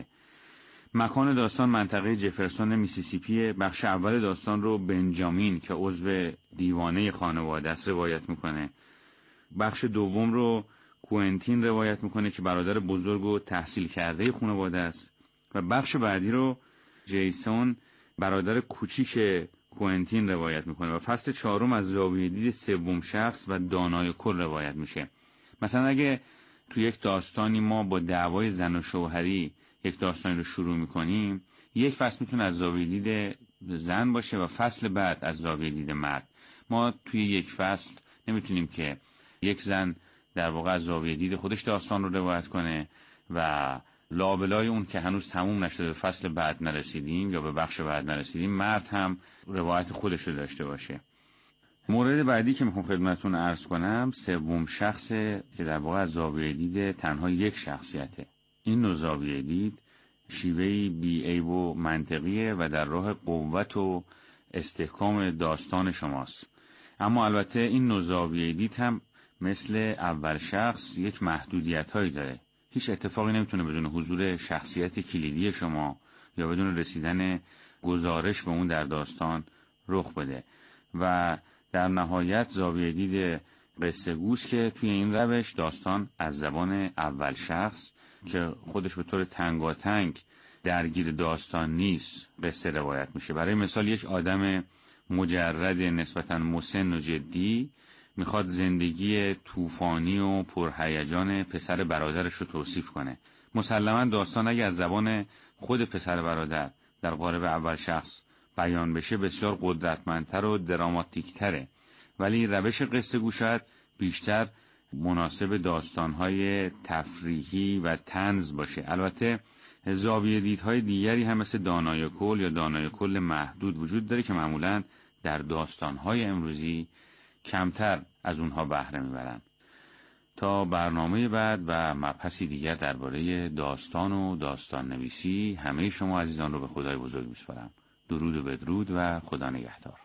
مکان داستان منطقه جفرسون میسیسیپی. بخش اول داستان رو بنجامین که عضو دیوانه خانواده است روایت میکنه. بخش دوم رو کوئنتین روایت میکنه که برادر بزرگ و تحصیل کرده خانواده است و بخش بعدی رو جیسون برادر کوچیک کوئنتین روایت میکنه و فصل چهارم از زاویه دید سوم شخص و دانای کل روایت میشه. مثلا اگه تو یک داستانی ما با دعوای زن و شوهری یک داستانی رو شروع میکنیم، یک فصل میتونه از زاویه دید زن باشه و فصل بعد از زاویه دید مرد. ما توی یک فصل نمیتونیم که یک زن در واقع از زاویه دید خودش داستان رو روایت کنه و لابلای اون که هنوز تموم نشده به فصل بعد نرسیدیم یا به بخش بعد نرسیدیم مرد هم روایت خودش رو داشته باشه. مورد بعدی که میخوام خدمتتون عرض کنم سوم شخصه که در واقع از زاویه دید تنها یک شخصیته. این نوع زاویه دید شیوهی بی‌عیب و منطقیه و در راه قوت و استحکام داستان شماست. اما البته این نوع زاویه دید هم مثل اول شخص یک محدودیت‌هایی داره. هیچ اتفاقی نمیتونه بدون حضور شخصیت کلیدی شما یا بدون رسیدن گزارش به اون در داستان رخ بده و در نهایت زاویه دید قصه گوست که توی این روش داستان از زبان اول شخص که خودش به طور تنگاتنگ درگیر داستان نیست قصه روایت میشه. برای مثال یک آدم مجرد نسبتاً مسن و جدی میخواد زندگی طوفانی و پرهیجان پسر برادرش رو توصیف کنه. مسلماً داستان اگه از زبان خود پسر برادر در قالب اول شخص بیان بشه بسیار قدرتمندتر و دراماتیکتره، ولی روش قصه گو شاید بیشتر مناسب داستانهای تفریحی و طنز باشه. البته زاویه دیدهای دیگری هم مثل دانای کل یا دانای کل محدود وجود داره که معمولاً در داستانهای امروزی کمتر از اونها بهره میبرن. تا برنامه بعد و مبحثی دیگر درباره داستان و داستان نویسی همه شما عزیزان رو به خدای بزرگ میسپارم. درود و بدرود و خدا نگهدار.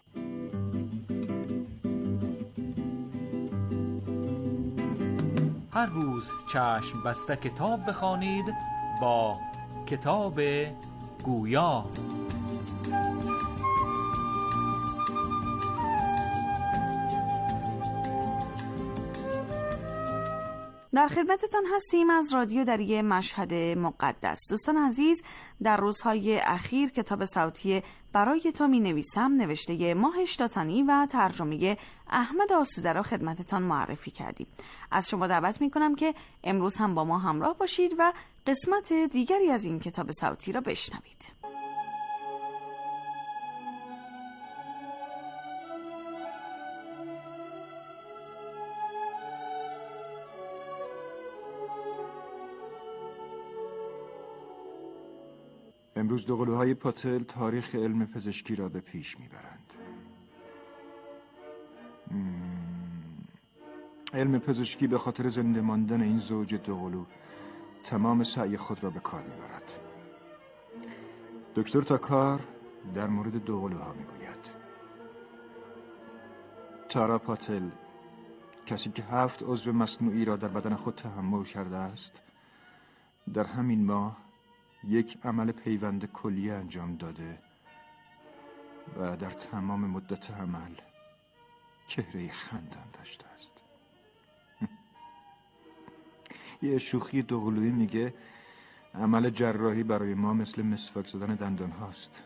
هر روز چشم بسته کتاب بخوانید با کتاب گویا. در خدمتتان هستیم از رادیو دری مشهد مقدس. دوستان عزیز، در روزهای اخیر کتاب صوتی برای تو می نویسم نوشته ماه اشتاتانی و ترجمه احمد آسوده را خدمتتان معرفی کردیم. از شما دعوت می کنم که امروز هم با ما همراه باشید و قسمت دیگری از این کتاب صوتی را بشنوید. امروز دوقلوهای پاتل تاریخ علم پزشکی را به پیش میبرند. علم پزشکی به خاطر زنده ماندن این زوج دوقلو تمام سعی خود را به کار میبرد. دکتر تاکار در مورد دوقلوها میگوید: تارا پاتل، کسی که هفت عضو مصنوعی را در بدن خود تحمل کرده است، در همین ماه یک عمل پیوند کلی انجام داده و در تمام مدت عمل چهره خندان داشته است. یه شوخی دوقلویی میگه عمل جراحی برای ما مثل مسواک زدن دندان هاست.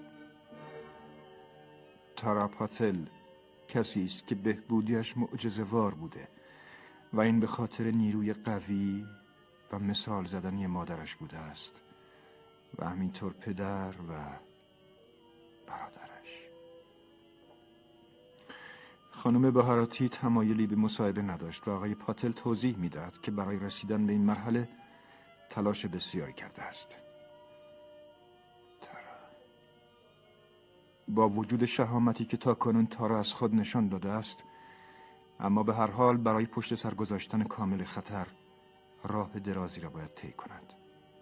تارا پاتل کسی است که بهبودیش معجزه‌وار بوده و این به خاطر نیروی قوی و مثال زدنی مادرش بوده است و همینطور پدر و برادرش. خانم بهاراتی تمایلی به مصاحبه نداشت و آقای پاتل توضیح میداد که برای رسیدن به این مرحله تلاش بسیاری کرده است. تارا با وجود شهامتی که تاکنون تارا از خود نشان داده است، اما به هر حال برای پشت سر گذاشتن کامل خطر راه درازی را باید طی کند.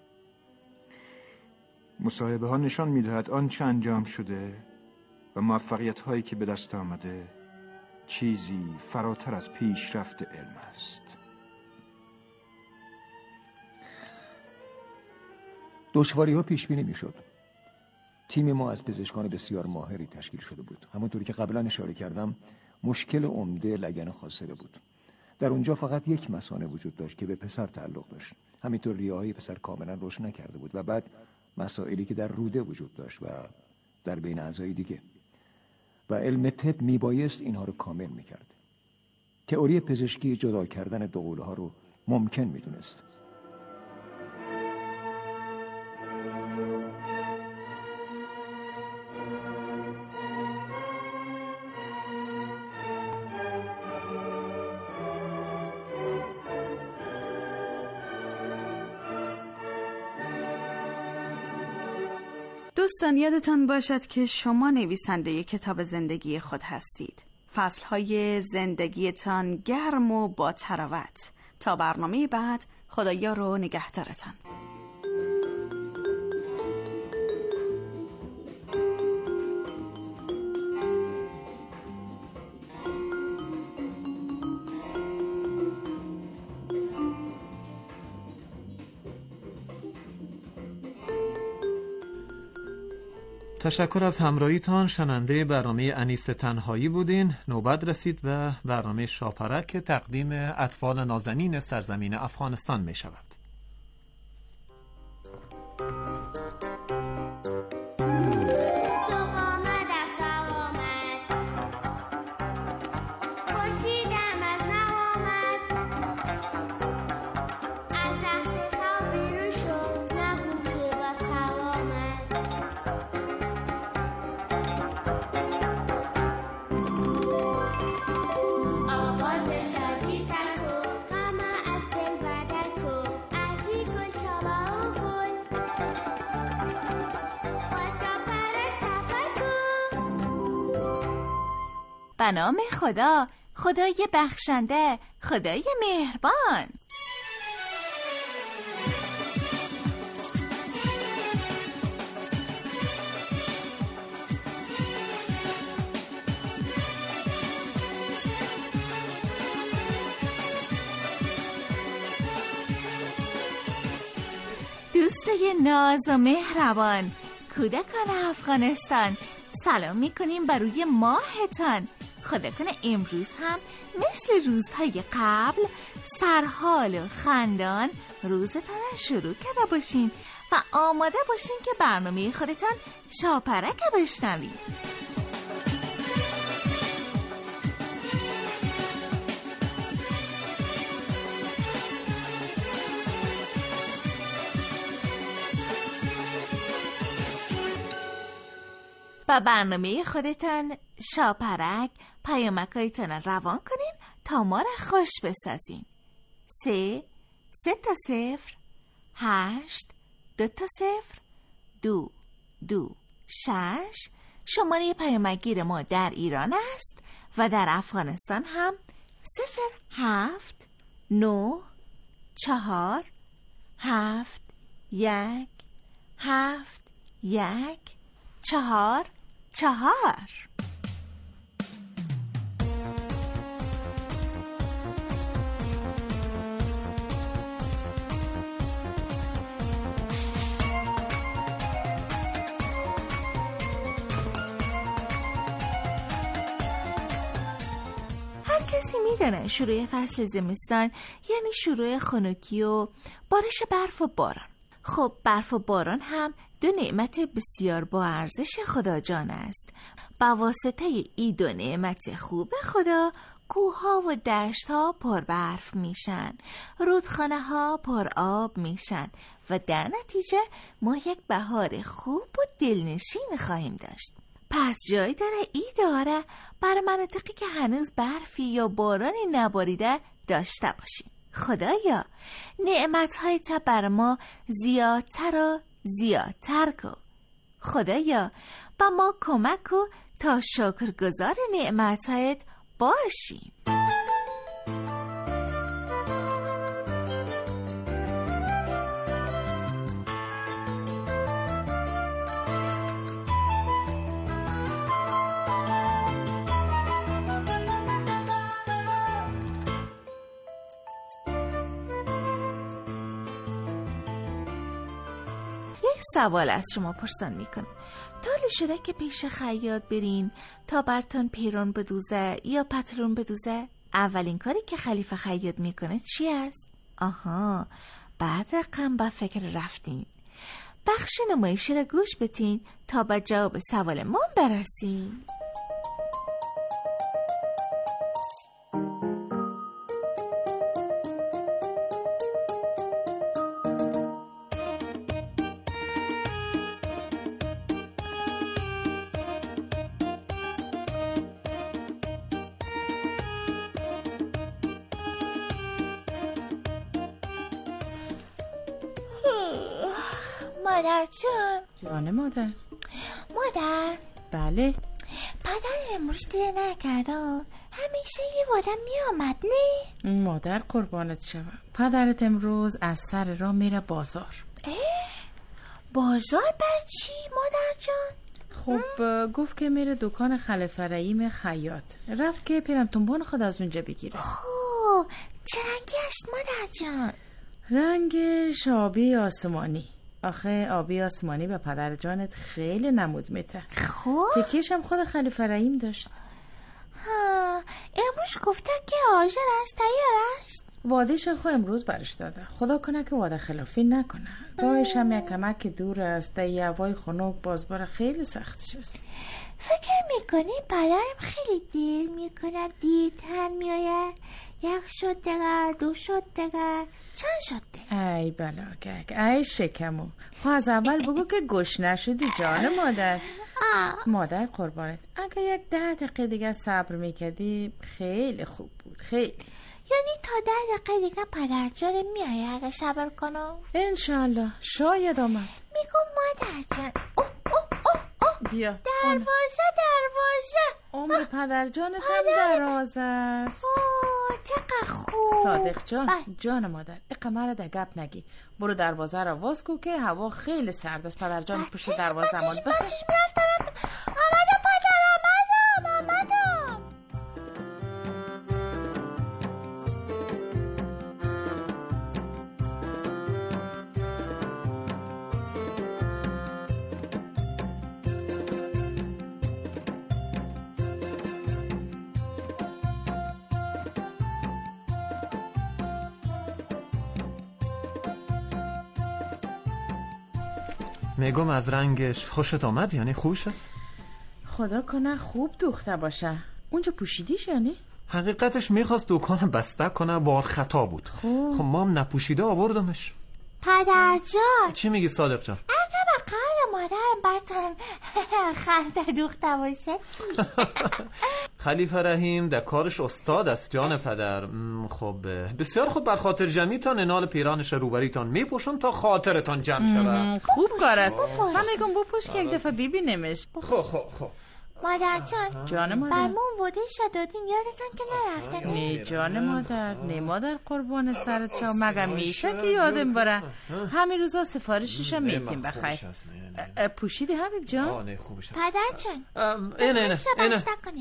مصاحبه ها نشان می‌دهد آنچه انجام شده و موفقیت هایی که به دست آمده چیزی فراتر از پیشرفت علم است. دشواری ها پیش بینی می‌شد. تیم ما از پزشکان بسیار ماهری تشکیل شده بود. همونطوری که قبلا اشاره کردم، مشکل عمده لگن خاصره بود. در اونجا فقط یک مثانه وجود داشت که به پسر تعلق داشت. همینطور ریه‌های پسر کاملا رشد نکرده بود و بعد مسائلی که در روده وجود داشت و در بین اعضای دیگه و علم طب میبایست اینها رو کامل میکرد. تئوری پزشکی جدا کردن دوقلوها رو ممکن میدونست. دوستان، یادتان باشد که شما نویسنده کتاب زندگی خود هستید. فصلهای زندگیتان گرم و با تراوت. تا برنامه بعد، خدایا رو نگهدارتان. تشکر از همراهیتان. شنونده برنامه انیس تنهایی بودین. نوبت رسید به برنامه شاپرک که تقدیم اطفال نازنین سرزمین افغانستان می شود. به نام خدا، خدای بخشنده، خدای مهربان. دوستای ناز و مهربان، کودکان افغانستان، سلام میکنیم بر روی ماهتان. خدا کنه امروز هم مثل روزهای قبل سرحال و خندان روزتان رو شروع کرده باشین و آماده باشین که برنامه خودتان شاپرک بشنوید. با برنامه خودتان شاپرک پیامکایتان روان کنین تا ما را خوش بسازین. سه سه تا صفر هشت دو تا صفر دو دو شش شماره پیامگیر ما در ایران است و در افغانستان هم صفر هفت نو چهار هفت یک هفت یک چهار چهار. هر کسی میدونه شروع فصل زمستان یعنی شروع خنکی و بارش برف و باران. خب برف و باران هم دو نعمت بسیار با ارزش خدا جان است. با واسطه ای دو نعمت خوب خدا کوه‌ها و دشت‌ها پر برف میشن، رودخانه‌ها پر آب میشن و در نتیجه ما یک بهار خوب و دلنشین خواهیم داشت. پس جای داره ای داره برای مناطقی که هنوز برفی یا بارانی نباریده داشته باشیم. خدایا نعمت‌های تا بر ما زیادتر و زیادتر کن. خدایا با ما کمک کن تا شکرگزار نعمت‌هایت باشیم. سوال از شما پرسان میکنم. طول شده که پیش خیاط برین تا برتون پیرون بدوزه یا پتلون بدوزه؟ اولین کاری که خلیفه خیاط میکنه چی است؟ آها، بعد رقم با فکر رفتین. بخش نمایشی را گوش بتین تا با جواب سوال ما برسیم. مادر جان. جان مادر. مادر. بله. پدر امروز دیر نکرد. همیشه یه بادم می آمد نه؟ مادر قربانت شوم. پدرت امروز از سر راه میره بازار. اه؟ بازار بر چی مادر جان؟ خب گفت که میره دکان خلیفه رحیم خیاط. رفت که پیرم تنبون خود از اونجا بگیره. خب چه رنگی است مادر جان؟ رنگش آبی آسمانی. آخه آبی آسمانی به پدر جانت خیلی نمود میته. خب تکیش هم خود خلیفه رحیم داشت. ها امروز گفته که حاضر است، تیار است. وعدهش خو امروز برش داده. خدا کنه که وعده خلافی نکنه. راهش هم یک کمک دور است. یه هوای خنک بازبار خیلی سختش است. فکر میکنی پدرم خیلی دیر میکنه؟ دیرتر میآید؟ یک شد دیگر، دو شد دیگر، چند شد دیگر؟ ای بلاکک، ای شکمو. خب از اول بگو که گوش نشدی جان مادر. آه. مادر قربانت، اگه یک ده دقیقه دیگه صبر میکردی خیلی خوب بود. خیلی. یعنی تا ده دقیقه دیگه پدر جان میایه اگه صبر کنم؟ انشالله. شاید آمد. میگم مادر جان. اوه اوه اوه اوه. بیا دروازه دروازه. عمر پدر جانت هم دراز است. اوه چقدر خوب. صادق جان. جان مادر، ای قمر ده گپ نگی. برو دروازه را باز کو که هوا خیلی سرد است. پدر جان پشت دروازه ماند. بچش بچش رفتم رفتم. آمدم پدر، آمدم آمدم. میگم از رنگش خوشت آمد یعنی خوش است؟ خدا کنه خوب دوخته باشه. اونجا پوشیدیش یعنی؟ حقیقتش میخواست دکان بسته کنه بار خطا بود. خوب. خب مام نپوشیده آوردمش. پدر جان چی میگی صادق جان؟ اگه به قول مادرم براتون خنده دوخته باشه چی؟ خلیفه رحیم در کارش استاد است جان پدر. خب بسیار خوب، بر خاطر جمعیتان انال پیرانش روبریتان میپوشم تا خاطرتان جمع شود. خوب کار است. من میگم بپوش که یک دفعه ببینیمش. خب خب خب مادر جان جان مادر برمون وده شدادین یادتان که نرفتن. نه جان مادر، نه مادر قربان سرت شو. مگه میشه که یادم بره؟ همین روزا سفارشش هم میتیم بخیر. پوشیدی حبیب جان؟ آه نه خوبش. پدر جان اینه اینه اینه